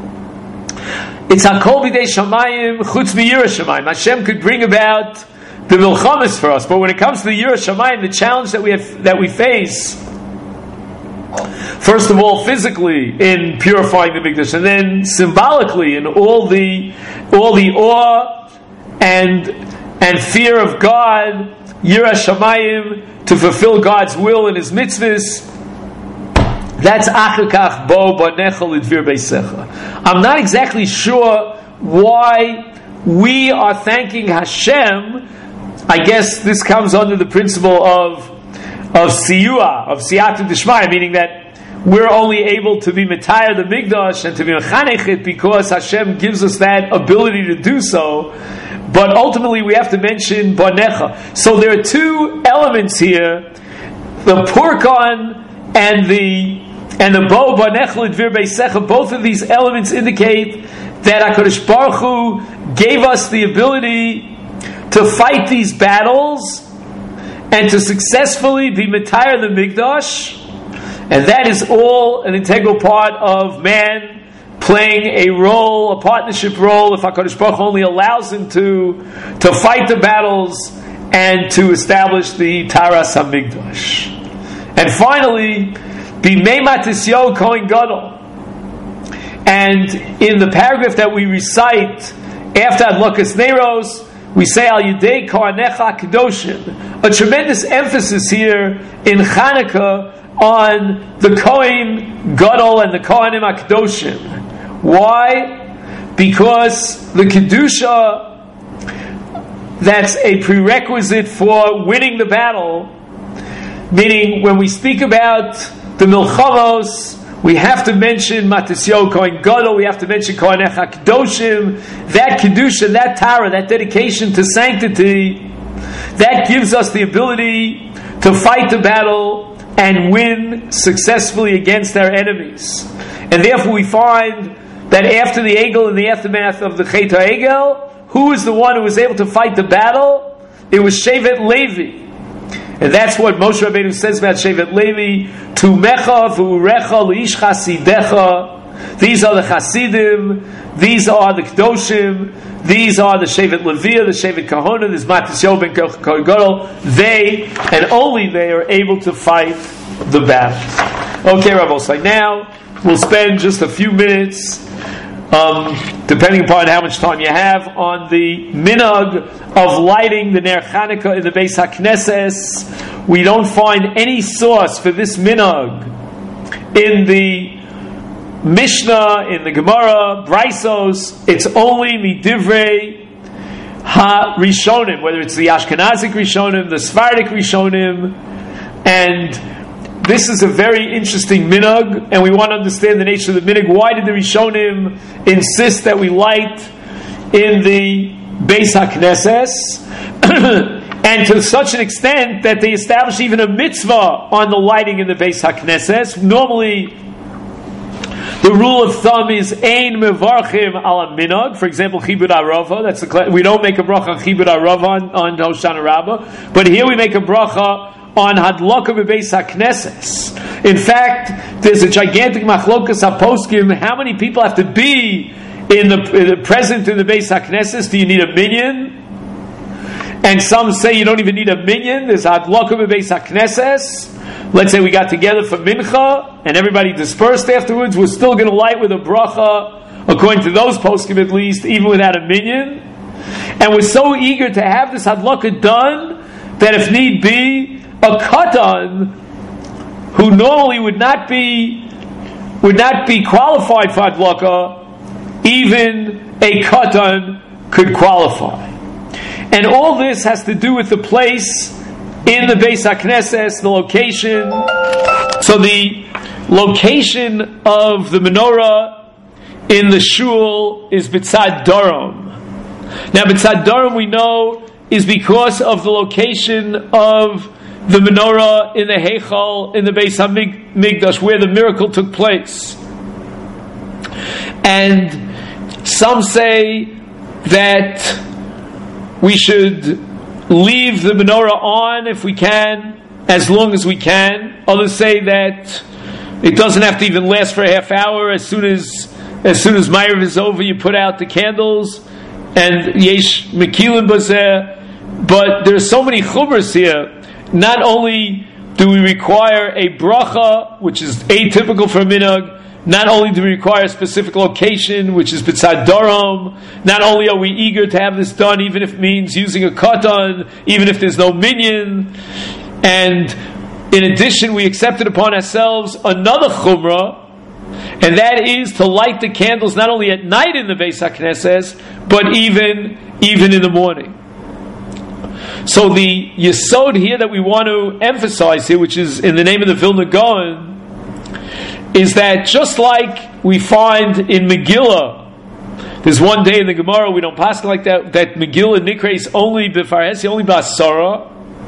It's hakol b'dei shamayim chutz miyira shamayim. Hashem could bring about the milchamas for us, but when it comes to the yira shamayim, the challenge that we have, that we face, first of all, physically in purifying the mikdash, and then symbolically in all the all the awe and and fear of God, yira shamayim, to fulfill God's will and His mitzvahs. That's achakach bo banechol edvir beisecha. I'm not exactly sure why we are thanking Hashem. I guess this comes under the principle of of siyua, of siyatu d'shmaya, meaning that we're only able to be metayar the mikdash and to be mechanech it because Hashem gives us that ability to do so. But ultimately, we have to mention banecha. So there are two elements here: the purkan and the and the bo banecha l'dvir beisecha. Both of these elements indicate that HaKadosh Baruch Hu gave us the ability to fight these battles and to successfully be metayar the mikdash, and that is all an integral part of man playing a role, a partnership role, if HaKadosh Baruch Hu only allows him to, to fight the battles and to establish the Taras HaMikdash. And finally, B'mei Matisyo Kohen Gadol. And in the paragraph that we recite after Adlokas Neiros, we say Al Yidei Kohanecha Kedoshim. A tremendous emphasis here in Chanukah on the Kohen Gadol and the Kohanim HaKedoshim. Why? Because the Kedusha, that's a prerequisite for winning the battle. Meaning, when we speak about the Milchamos, we have to mention Matisyo Kohen Gadol, we have to mention Kohanecha Kedoshim. That Kedusha, that Tara, that dedication to sanctity, that gives us the ability to fight the battle and win successfully against our enemies. And therefore we find that after the Egel and the aftermath of the Chet HaEgel, who is the one who was able to fight the battle? It was Shevet Levi. And that's what Moshe Rabbeinu says about Shevet Levi, Tumecha v'urecha leish chasidecha. These are the Chasidim, these are the Kedoshim, these are the Shevet Levi, the Shevet Kahona, this Matisyo ben Kohen Gadol. They, and only they, are able to fight the battle. Okay, Rabbi Osai, now we'll spend just a few minutes, um, depending upon how much time you have, on the minhag of lighting the Ner Chanukah in the Beis HaKnesses. We don't find any source for this minhag in the Mishnah, in the Gemara, Braisos. It's only midivrei ha-Rishonim, whether it's the Ashkenazic Rishonim, the Sephardic Rishonim, and this is a very interesting minhag, and we want to understand the nature of the minhag. Why did the Rishonim insist that we light in the Beis HaKnesses? And to such an extent that they established even a mitzvah on the lighting in the Beis HaKnesses. Normally, the rule of thumb is ein mevarchim ala minhag. For example, chibur arava. That's the, we don't make a bracha on chibur arava on, on Hoshana Rabbah, but here we make a bracha on hadlaka bebeis haknesses. In fact, there's a gigantic machlokas haposkim. How many people have to be in the, in the present in the beis haknesses? Do you need a minyan? And some say you don't even need a minyan. There's hadlaka bebeis haknesses. Let's say we got together for mincha and everybody dispersed afterwards. We're still going to light with a bracha, according to those poskim at least, even without a minyan. And we're so eager to have this hadlaka done that if need be, a katan who normally would not be would not be qualified for hadlaka, even a katan could qualify. And all this has to do with the place in the Beis HaKnesses, the location. So the location of the menorah in the shul is B'tzad Darom. Now B'tzad Darom we know is because of the location of the menorah in the Heichal, in the Beis HaMikdash, where the miracle took place. And some say that we should leave the menorah on if we can, as long as we can. Others say that it doesn't have to even last for a half hour. As soon as as soon as Ma'ariv is over, you put out the candles, and yesh mekilim bazeh. But there's so many chumras here. Not only do we require a bracha, which is atypical for a minhag, not only do we require a specific location, which is B'tzad Darom, not only are we eager to have this done, even if it means using a katan, even if there's no minyan, and in addition, we accepted upon ourselves another chumrah, and that is to light the candles not only at night in the Beis HaKnesses, but even, even in the morning. So the yesod here that we want to emphasize here, which is in the name of the Vilna Gaon, is that just like we find in Megillah, there's one day in the Gemara we don't pass like that, that Megillah Nikra is only b'faresi, only b'asara.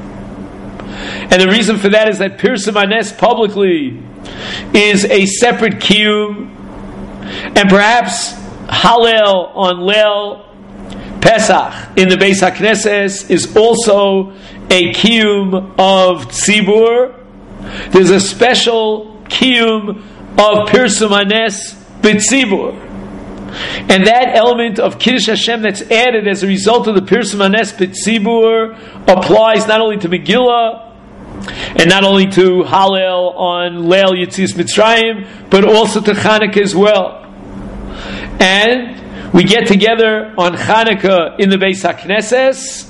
And the reason for that is that Pirsum Anes publicly is a separate kiyum, and perhaps Hallel on Leil Pesach in the Beis HaKnesses is also a kiyum of tzibur. There's a special kiyum of Pirsum Anes b'tzibur. And that element of Kiddush Hashem that's added as a result of the Pirsum Anes b'tzibur applies not only to Megillah and not only to Hallel on Leil Yetzias Mitzrayim, but also to Chanukah as well. And we get together on Chanukah in the Beis HaKnesses,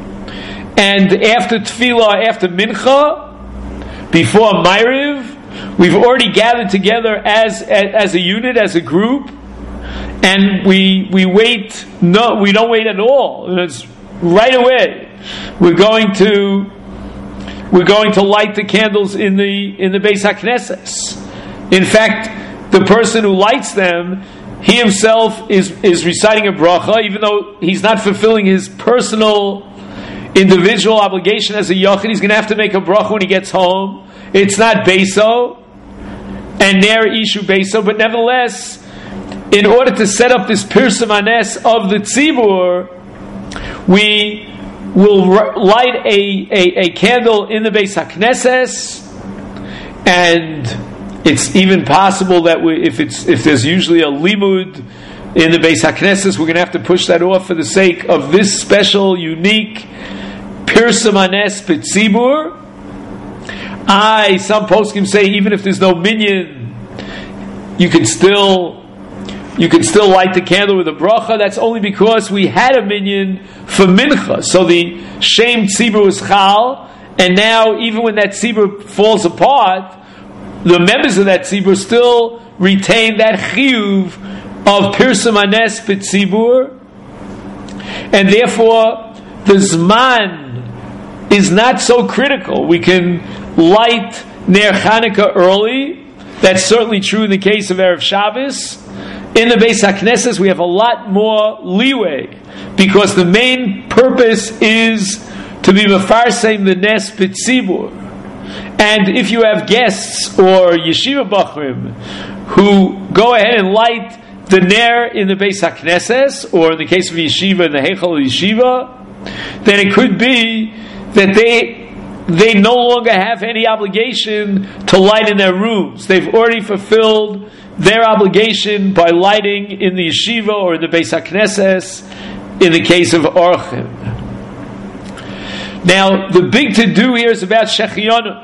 and after Tefillah, after Mincha, before Ma'ariv, we've already gathered together as, as as a unit, as a group, and we we wait. No, we don't wait at all. It's right away. We're going to we're going to light the candles in the in the Beis HaKnesses. In fact, the person who lights them, he himself is, is reciting a bracha, even though he's not fulfilling his personal, individual obligation as a yachid. He's going to have to make a bracha when he gets home. It's not beso, and ner ishu beso, but nevertheless, in order to set up this Pirsum Anes of the tzibur, we will light a, a, a candle in the Beis HaKnesses, and it's even possible that we, if it's if there's usually a limud in the Beis HaKnesses, we're going to have to push that off for the sake of this special, unique Pirsum Anes b'tzibur. I, some poskim say even if there's no minyan, you can still you can still light the candle with a bracha. That's only because we had a minyan for mincha. So the shem tzibur was chal, and now even when that tzibur falls apart, the members of that tzibur still retain that chiyuv of Pirsum Anes b'tzibur, and therefore the zman is not so critical. We can light Ner Chanukah early. That's certainly true in the case of Erev Shabbos. In the Beis HaKnesses, we have a lot more leeway because the main purpose is to be mefarsem the nes b'tzibur. And if you have guests or yeshiva bachrim who go ahead and light the ner in the Beis HaKnesses, or in the case of yeshiva, in the heichal of yeshiva, then it could be that they they no longer have any obligation to light in their rooms. They've already fulfilled their obligation by lighting in the yeshiva or in the Beis HaKnesses in the case of orchim. Now, the big to-do here is about Shechianu.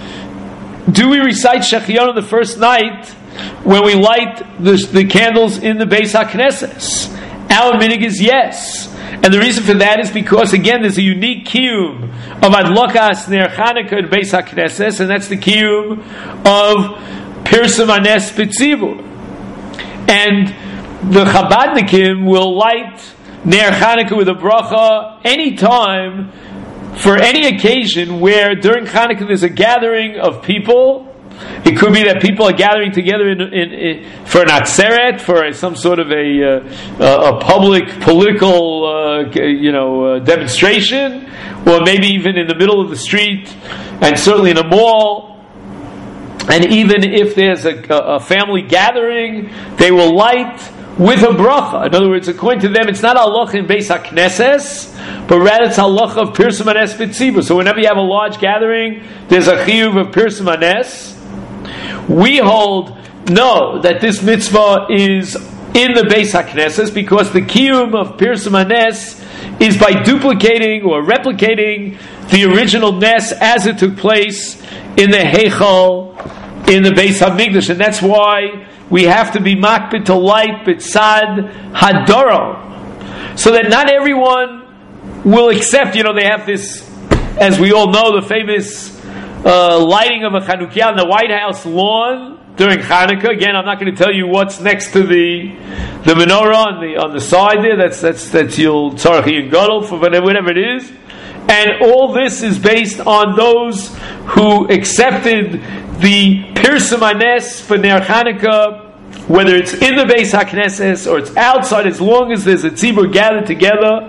Do we recite Shechianu the first night when we light the, the candles in the Beis HaKnesses? Our minig is yes. And the reason for that is because, again, there's a unique kiyum of Adlokas Ner Chanukah in Beis HaKnesses, and that's the kiyum of Pirsum Anes B'tzibur. And the Chabadnikim will light Ner Chanukah with a bracha any time for any occasion where during Chanukah there's a gathering of people. It could be that people are gathering together in, in, in, for an atzeret, for some sort of a, uh, a public political uh, you know, uh, demonstration, or maybe even in the middle of the street, and certainly in a mall. And even if there's a, a family gathering, they will light with a bracha. In other words, according to them, it's not halacha in Beis HaKnesses, but rather it's halacha of Pirsum Anes B'tzibur. So whenever you have a large gathering, there's a chiyuv of Pirsum Anes. We hold, no, that this mitzvah is in the Beis HaKnesses because the kiyum of Pirsum Anes is by duplicating or replicating the original Nes as it took place in the Heichal, in the Beis HaMikdash. And that's why we have to be makbid to light B'tzad Hadoro. So that not everyone will accept, you know, they have this, as we all know, the famous Uh, lighting of a Chanukiah on the White House lawn during Chanukah. Again, I'm not going to tell you what's next to the the menorah on the on the side there. That's that's that's Yul Tzarachi and Gadol for whatever, whatever it is. And all this is based on those who accepted the Pirsum Anes for Ner Chanukah, whether it's in the Beis HaKnesses or it's outside, as long as there's a tzibur gathered together.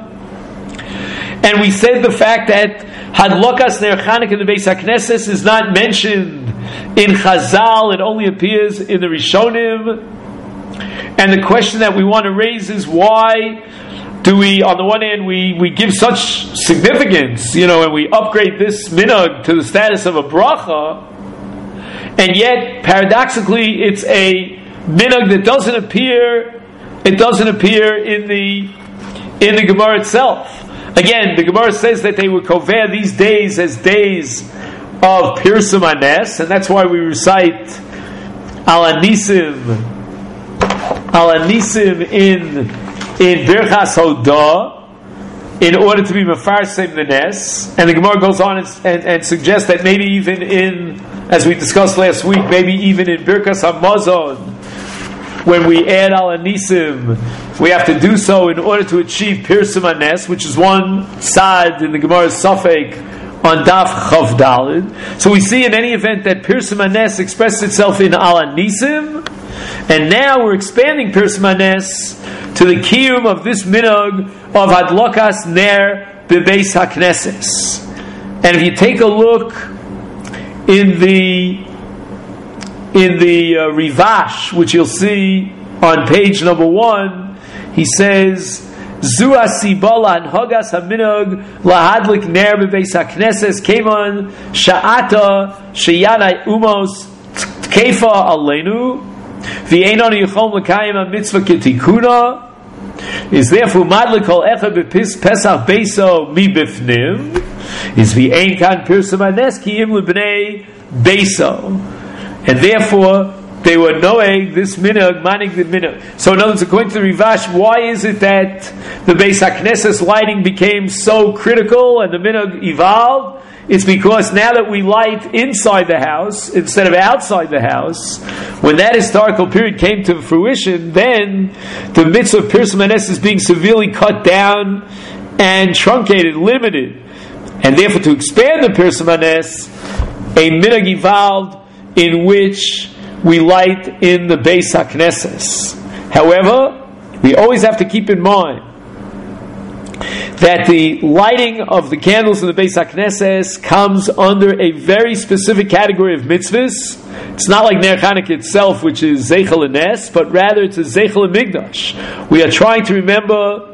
And we said the fact that Hadlokas Ner Chanukah in the Beis HaKnesses is not mentioned in Chazal, it only appears in the Rishonim. And the question that we want to raise is, why do we, on the one hand, we, we give such significance, you know, and we upgrade this minhag to the status of a bracha, and yet, paradoxically, it's a minhag that doesn't appear, it doesn't appear in the, in the Gemara itself. Again, the Gemara says that they would koveh these days as days of Pirsum Anes, and that's why we recite Al Anisim, Al Anisim in in Birchas Hodah, in order to be mefarsem the Nes. And the Gemara goes on and, and, and suggests that maybe even in, as we discussed last week, maybe even in Birchas Hamazon, when we add Al Anisim, we have to do so in order to achieve Pirsum Anes, which is one sad in the Gemara's Safek on Daf Chav Dalid. So we see in any event that Pirsum Anes expressed itself in Al Anisim, and now we're expanding Pirsum Anes to the kiyum of this minhag of Hadlokas Ner Bebeis HaKnesses. And if you take a look in the in the uh, Rivash, which you'll see on page number one, he says, Zu asibala an hogas haminhag lahadlik ner bebeis haknesses keman sha'ata sheyanai umos tkefa aleinu v'einon yichom l'kayim ha-mitzvah ketikuna is therefore madlik kol echad b'pesach beiso mi bifnim is v'ein kan pirsum anes kiyim l'bnei beiso. And therefore, they were noeg this minhag, manig the minhag. So in other words, according to the Rivash, why is it that the Beis HaKnesses lighting became so critical and the minhag evolved? It's because now that we light inside the house instead of outside the house, when that historical period came to fruition, then the mitzvah of Pirsum Anes is being severely cut down and truncated, limited. And therefore, to expand the Pirsum Anes, a minhag evolved in which we light in the Beis HaKnesses. However, we always have to keep in mind that the lighting of the candles in the Beis HaKnesses comes under a very specific category of mitzvahs. It's not like Ner Chanukah itself, which is Zeichel Nes, but rather it's a Zeichel Migdash. We are trying to remember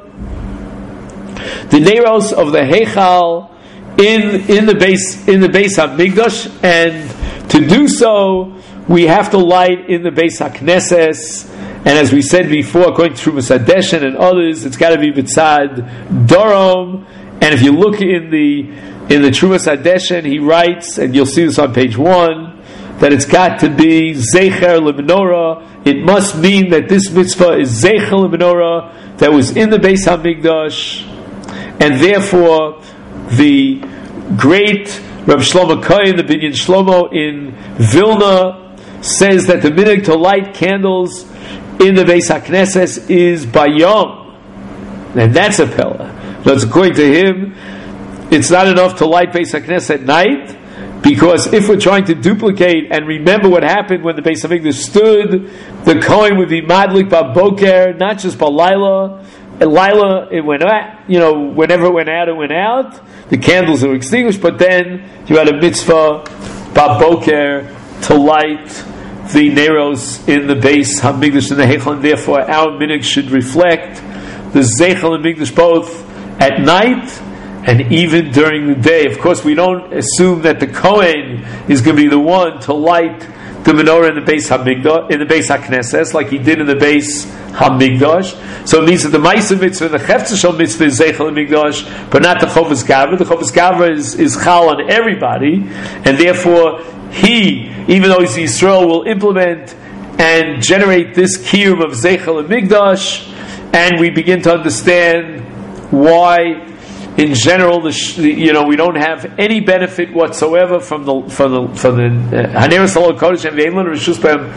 the Neiros of the Heichal in in the base in the Beis HaMikdash, and to do so, we have to light in the Beis HaKnesses. And as we said before, according to Trumas Hadeshen and others, it's got to be B'tzad Dorom. And if you look in the in the Trumas Hadeshen, he writes, and you'll see this on page one, that it's got to be Zecher LeMenorah. It must mean that this mitzvah is Zecher LeMenorah that was in the Beis HaMikdash, and therefore the great Rav Shlomo Kohen, the Binyan Shlomo in Vilna, says that the minhag to light candles in the Beis HaKnesses is Bayom, and that's a pella. But according to him, it's not enough to light Beis HaKnesses at night, because if we're trying to duplicate and remember what happened when the Beis HaMikdash stood, the Kohen would be Madlik Baboker, not just Balayla. And Lila, it went out, you know, whenever it went out, it went out. The candles were extinguished, but then you had a mitzvah, Baboker, to light the Neros in the Beis HaMikdash and the Heichal, and therefore our minhag should reflect the Zeichel and Mikdash both at night and even during the day. Of course, we don't assume that the Kohen is going to be the one to light the menorah in the Beis HaMikdash, in the Beis HaKnesses, like he did in the Beis HaMikdash. So it means that the Ma'aseh mitzvah and the Chefetz Shel mitzvah is Zeichel Mikdash, but not the Chovas Gavra. The Chovas Gavra is, is Chal on everybody, and therefore he, even though he's Yisrael, will implement and generate this kiyum of Zeichel Mikdash, and we begin to understand why in general, the, you know, we don't have any benefit whatsoever from the from the from the Haneres Halal Kodesh and Ve'emon Rishus B'hem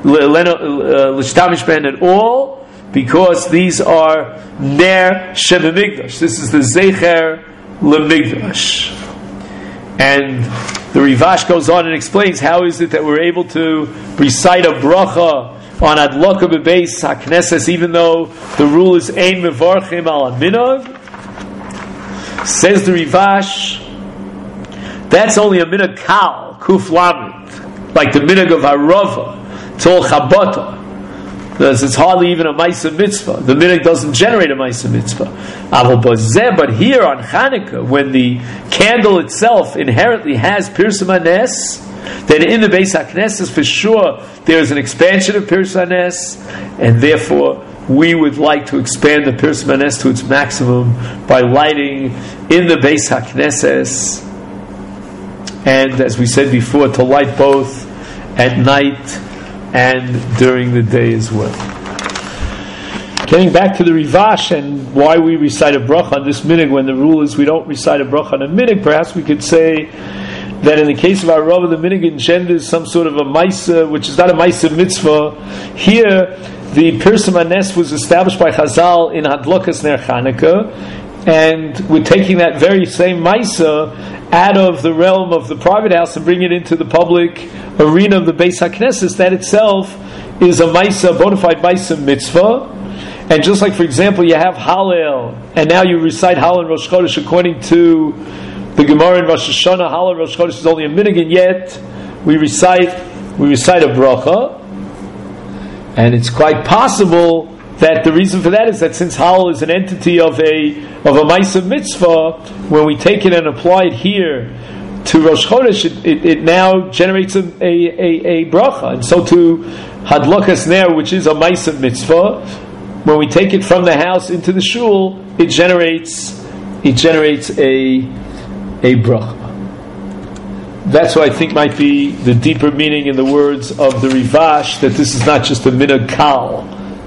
L'Shtamish Ben at all, because these are Ner Shebemigdash. This is the Zecher LeMigdash. And the Rivash goes on and explains how is it that we're able to recite a bracha on Adloka B'Beis HaKnesses, even though the rule is Ein Mevarchim Al Minhag. Says the Rivash, that's only a minhag kal, kuf lamed, like the minhag of Harava. It's all chabata. It's hardly even a ma'aseh mitzvah. The minhag doesn't generate a ma'aseh mitzvah. But here on Chanukah, when the candle itself inherently has Pirsum HaNes, then in the Beis HaKnesses for sure there is an expansion of Pirsum HaNes, and therefore we would like to expand the Pirsum HaNes to its maximum by lighting in the Beis HaKnesses, and as we said before, to light both at night and during the day as well. Getting back to the Rivash and why we recite a bracha on this minhag when the rule is we don't recite a bracha on a minhag, perhaps we could say that in the case of our Rava, the minhag engenders some sort of a ma'aseh, which is not a ma'aseh mitzvah. Here, the Pirsum HaNes was established by Chazal in Hadlokas Ner Chanukah, and we're taking that very same ma'aseh out of the realm of the private house and bringing it into the public arena of the Beis HaKnesses. That itself is a ma'aseh, a bona fide ma'aseh mitzvah. And just like, for example, you have Hallel, and now you recite Hallel in Rosh Chodesh according to the Gemara in Rosh Hashanah, Hallel Rosh Chodesh is only a minhag, and yet we recite we recite a bracha. And it's quite possible that the reason for that is that since Hallel is an entity of a of a ma'aseh mitzvah, when we take it and apply it here to Rosh Chodesh, it, it, it now generates a, a, a, a bracha. And so to Hadlokas Ner, which is a ma'aseh mitzvah, when we take it from the house into the shul, it generates it generates a a bracha. That's what I think might be the deeper meaning in the words of the Rivash, that this is not just a minhag kal.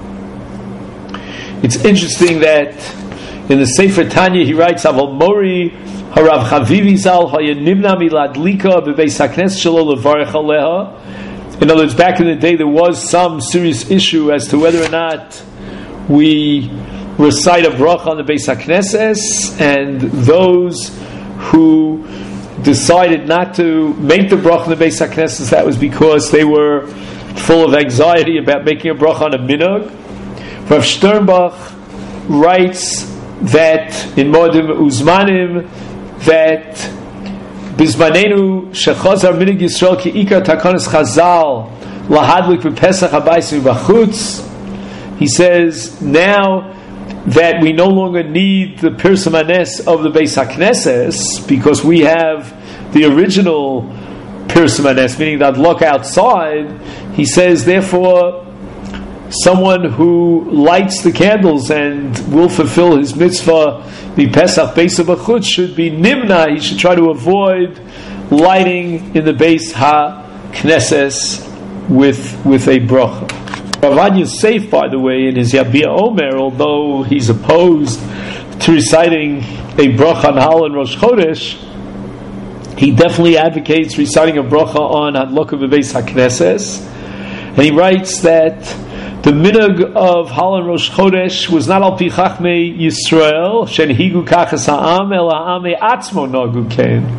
It's interesting that in the Sefer Tanya he writes, Aval Mori Harav Chavivi Zal Hayanimna Miladlika Bebeis HaKnesses Shelo Levarech Aleha. In other words, back in the day there was some serious issue as to whether or not we recite a bracha on the Beis HaKnesses, and those who decided not to make the bracha on the Beis HaKnesses, that was because they were full of anxiety about making a bracha on a minhag. Rav Sternbach writes that in Modim Uzmanim that Bizmanenu Shechazar Minhag Yisrael Ki Ikar Takanas Chazal Lahadlik B'Pesach Habayis V'Bachutz. He says, now that we no longer need the Pirsa Manes of the Beis HaKnesses, because we have the original Pirsa Manes, meaning the Adlok outside, he says, therefore, someone who lights the candles and will fulfill his mitzvah, the Pesach Beis HaBachutz, should be nimna, he should try to avoid lighting in the Beis HaKnesses with, with a bracha. Ravad Yosef, by the way, in his Yabia Omer, although he's opposed to reciting a bracha on Hal and Rosh Chodesh, he definitely advocates reciting a bracha on Hadlokah B'Beis HaKnesses, and he writes that the minhag of Hal and Rosh Chodesh was not al pi Chachmei Yisrael shenhigu kachas ha'am el ha'am atzmo nagu ken.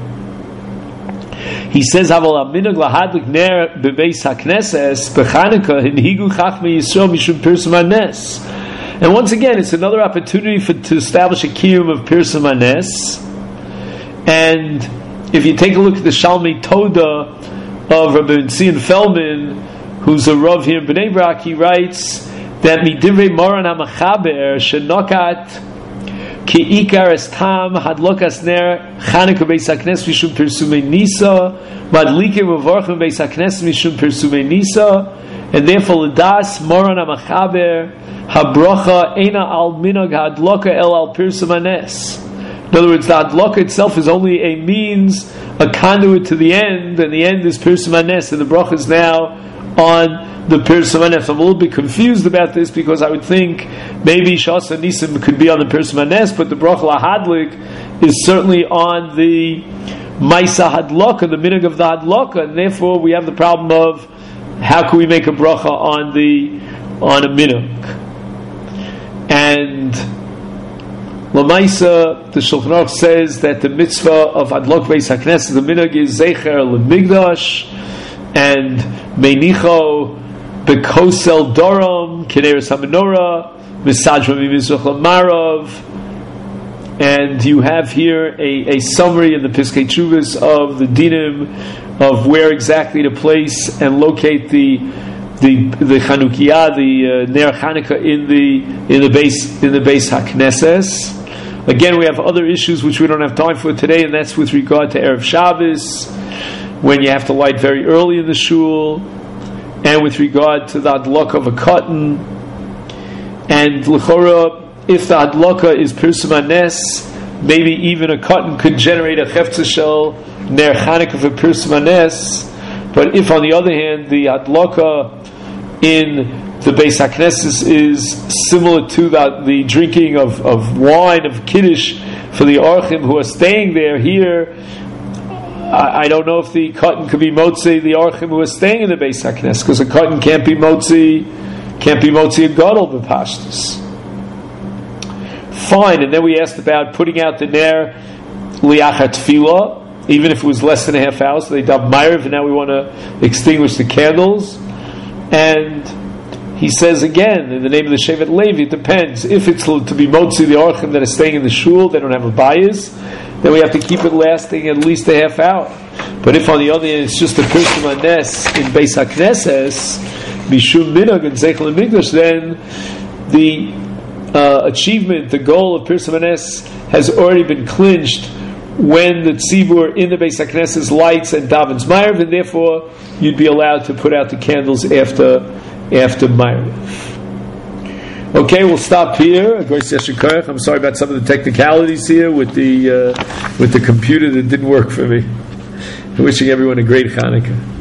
He says, "Aval minhag lahadlik ner bebeis hakneses b'Chanukah hinhigu chachmei Yisrael mishum Pirsa Manes." And once again, it's another opportunity for to establish a kiyum of Pirsa Manes. And if you take a look at the Shalmei Toda of Rabbi Zion Feldman, who's a Rav here in Bnei Brak, he writes that midivrei Moran HaMachaber shenokat ki ikar es tam hadlokas ner Chanukah Beis HaKnesses mishum Pirsumei Nisa madlikim uvorchim Beis HaKnesses mishum Pirsumei Nisa, and therefore l'das Moran HaMachaber habrocha eina al minhag hadloka el al Pirsa Manes. In other words, the hadloka itself is only a means, a conduit to the end, and the end is Pirsa Manes, and the bracha is now on the Pirsa Manes. I'm a little bit confused about this because I would think maybe Shasa Nisim could be on the Pirsa Manes, but the bracha lahadlik is certainly on the Maisa Hadloka, the minhag of the Hadloka, and therefore we have the problem of how can we make a bracha on the on a minhag. And Lamaisa, the Shulchan Aruch says that the mitzvah of Hadlok Beis HaKnesses, the minhag is Zecher LeMigdash and Meinicho Bekosel Dorom Kineres HaMenorah Misajra Mimizrach LaMarav. And you have here a, a summary in the Piskei Teshuvos of the dinim of where exactly to place and locate the the the Chanukiah, the uh, Ner Chanukah in the in the base in the Beis HaKnesses. Again, we have other issues which we don't have time for today, and that's with regard to Erev Shabbos, when you have to light very early in the shul, and with regard to the adlaka of a cotton. And l'chora, if the adlaka is Pirsa Manes, maybe even a cotton could generate a cheftzah shel ner Chanukah for Pirsa Manes. But if, on the other hand, the adlaka in the Beis HaKnesses is similar to the, the drinking of, of wine, of kiddush, for the orchim who are staying there, here, I, I don't know if the cotton could be motzi the orchim who are staying in the Beis HaKnesses, because a cotton can't be motzi, can't be motzi a gadol b'pashtus. Fine, and then we asked about putting out the ner liachat tefillah, even if it was less than a half hour, so they dab ma'ariv, and now we want to extinguish the candles. And he says again, in the name of the Shevet Levi, it depends. If it's to be motzi the orchim that are staying in the shul, they don't have a bias, then we have to keep it lasting at least a half hour. But if on the other hand it's just a Pirsa Manes in Beis HaKnesses, Mishum Minhag and Zeichel Mikdash, then the uh, achievement, the goal of Pirsa Manes has already been clinched when the tzibur in the Beis HaKnesses lights and davens ma'ariv, and therefore you'd be allowed to put out the candles after after ma'ariv. Okay, we'll stop here. I'm sorry about some of the technicalities here with the uh, with the computer that didn't work for me. Wishing everyone a great Hanukkah.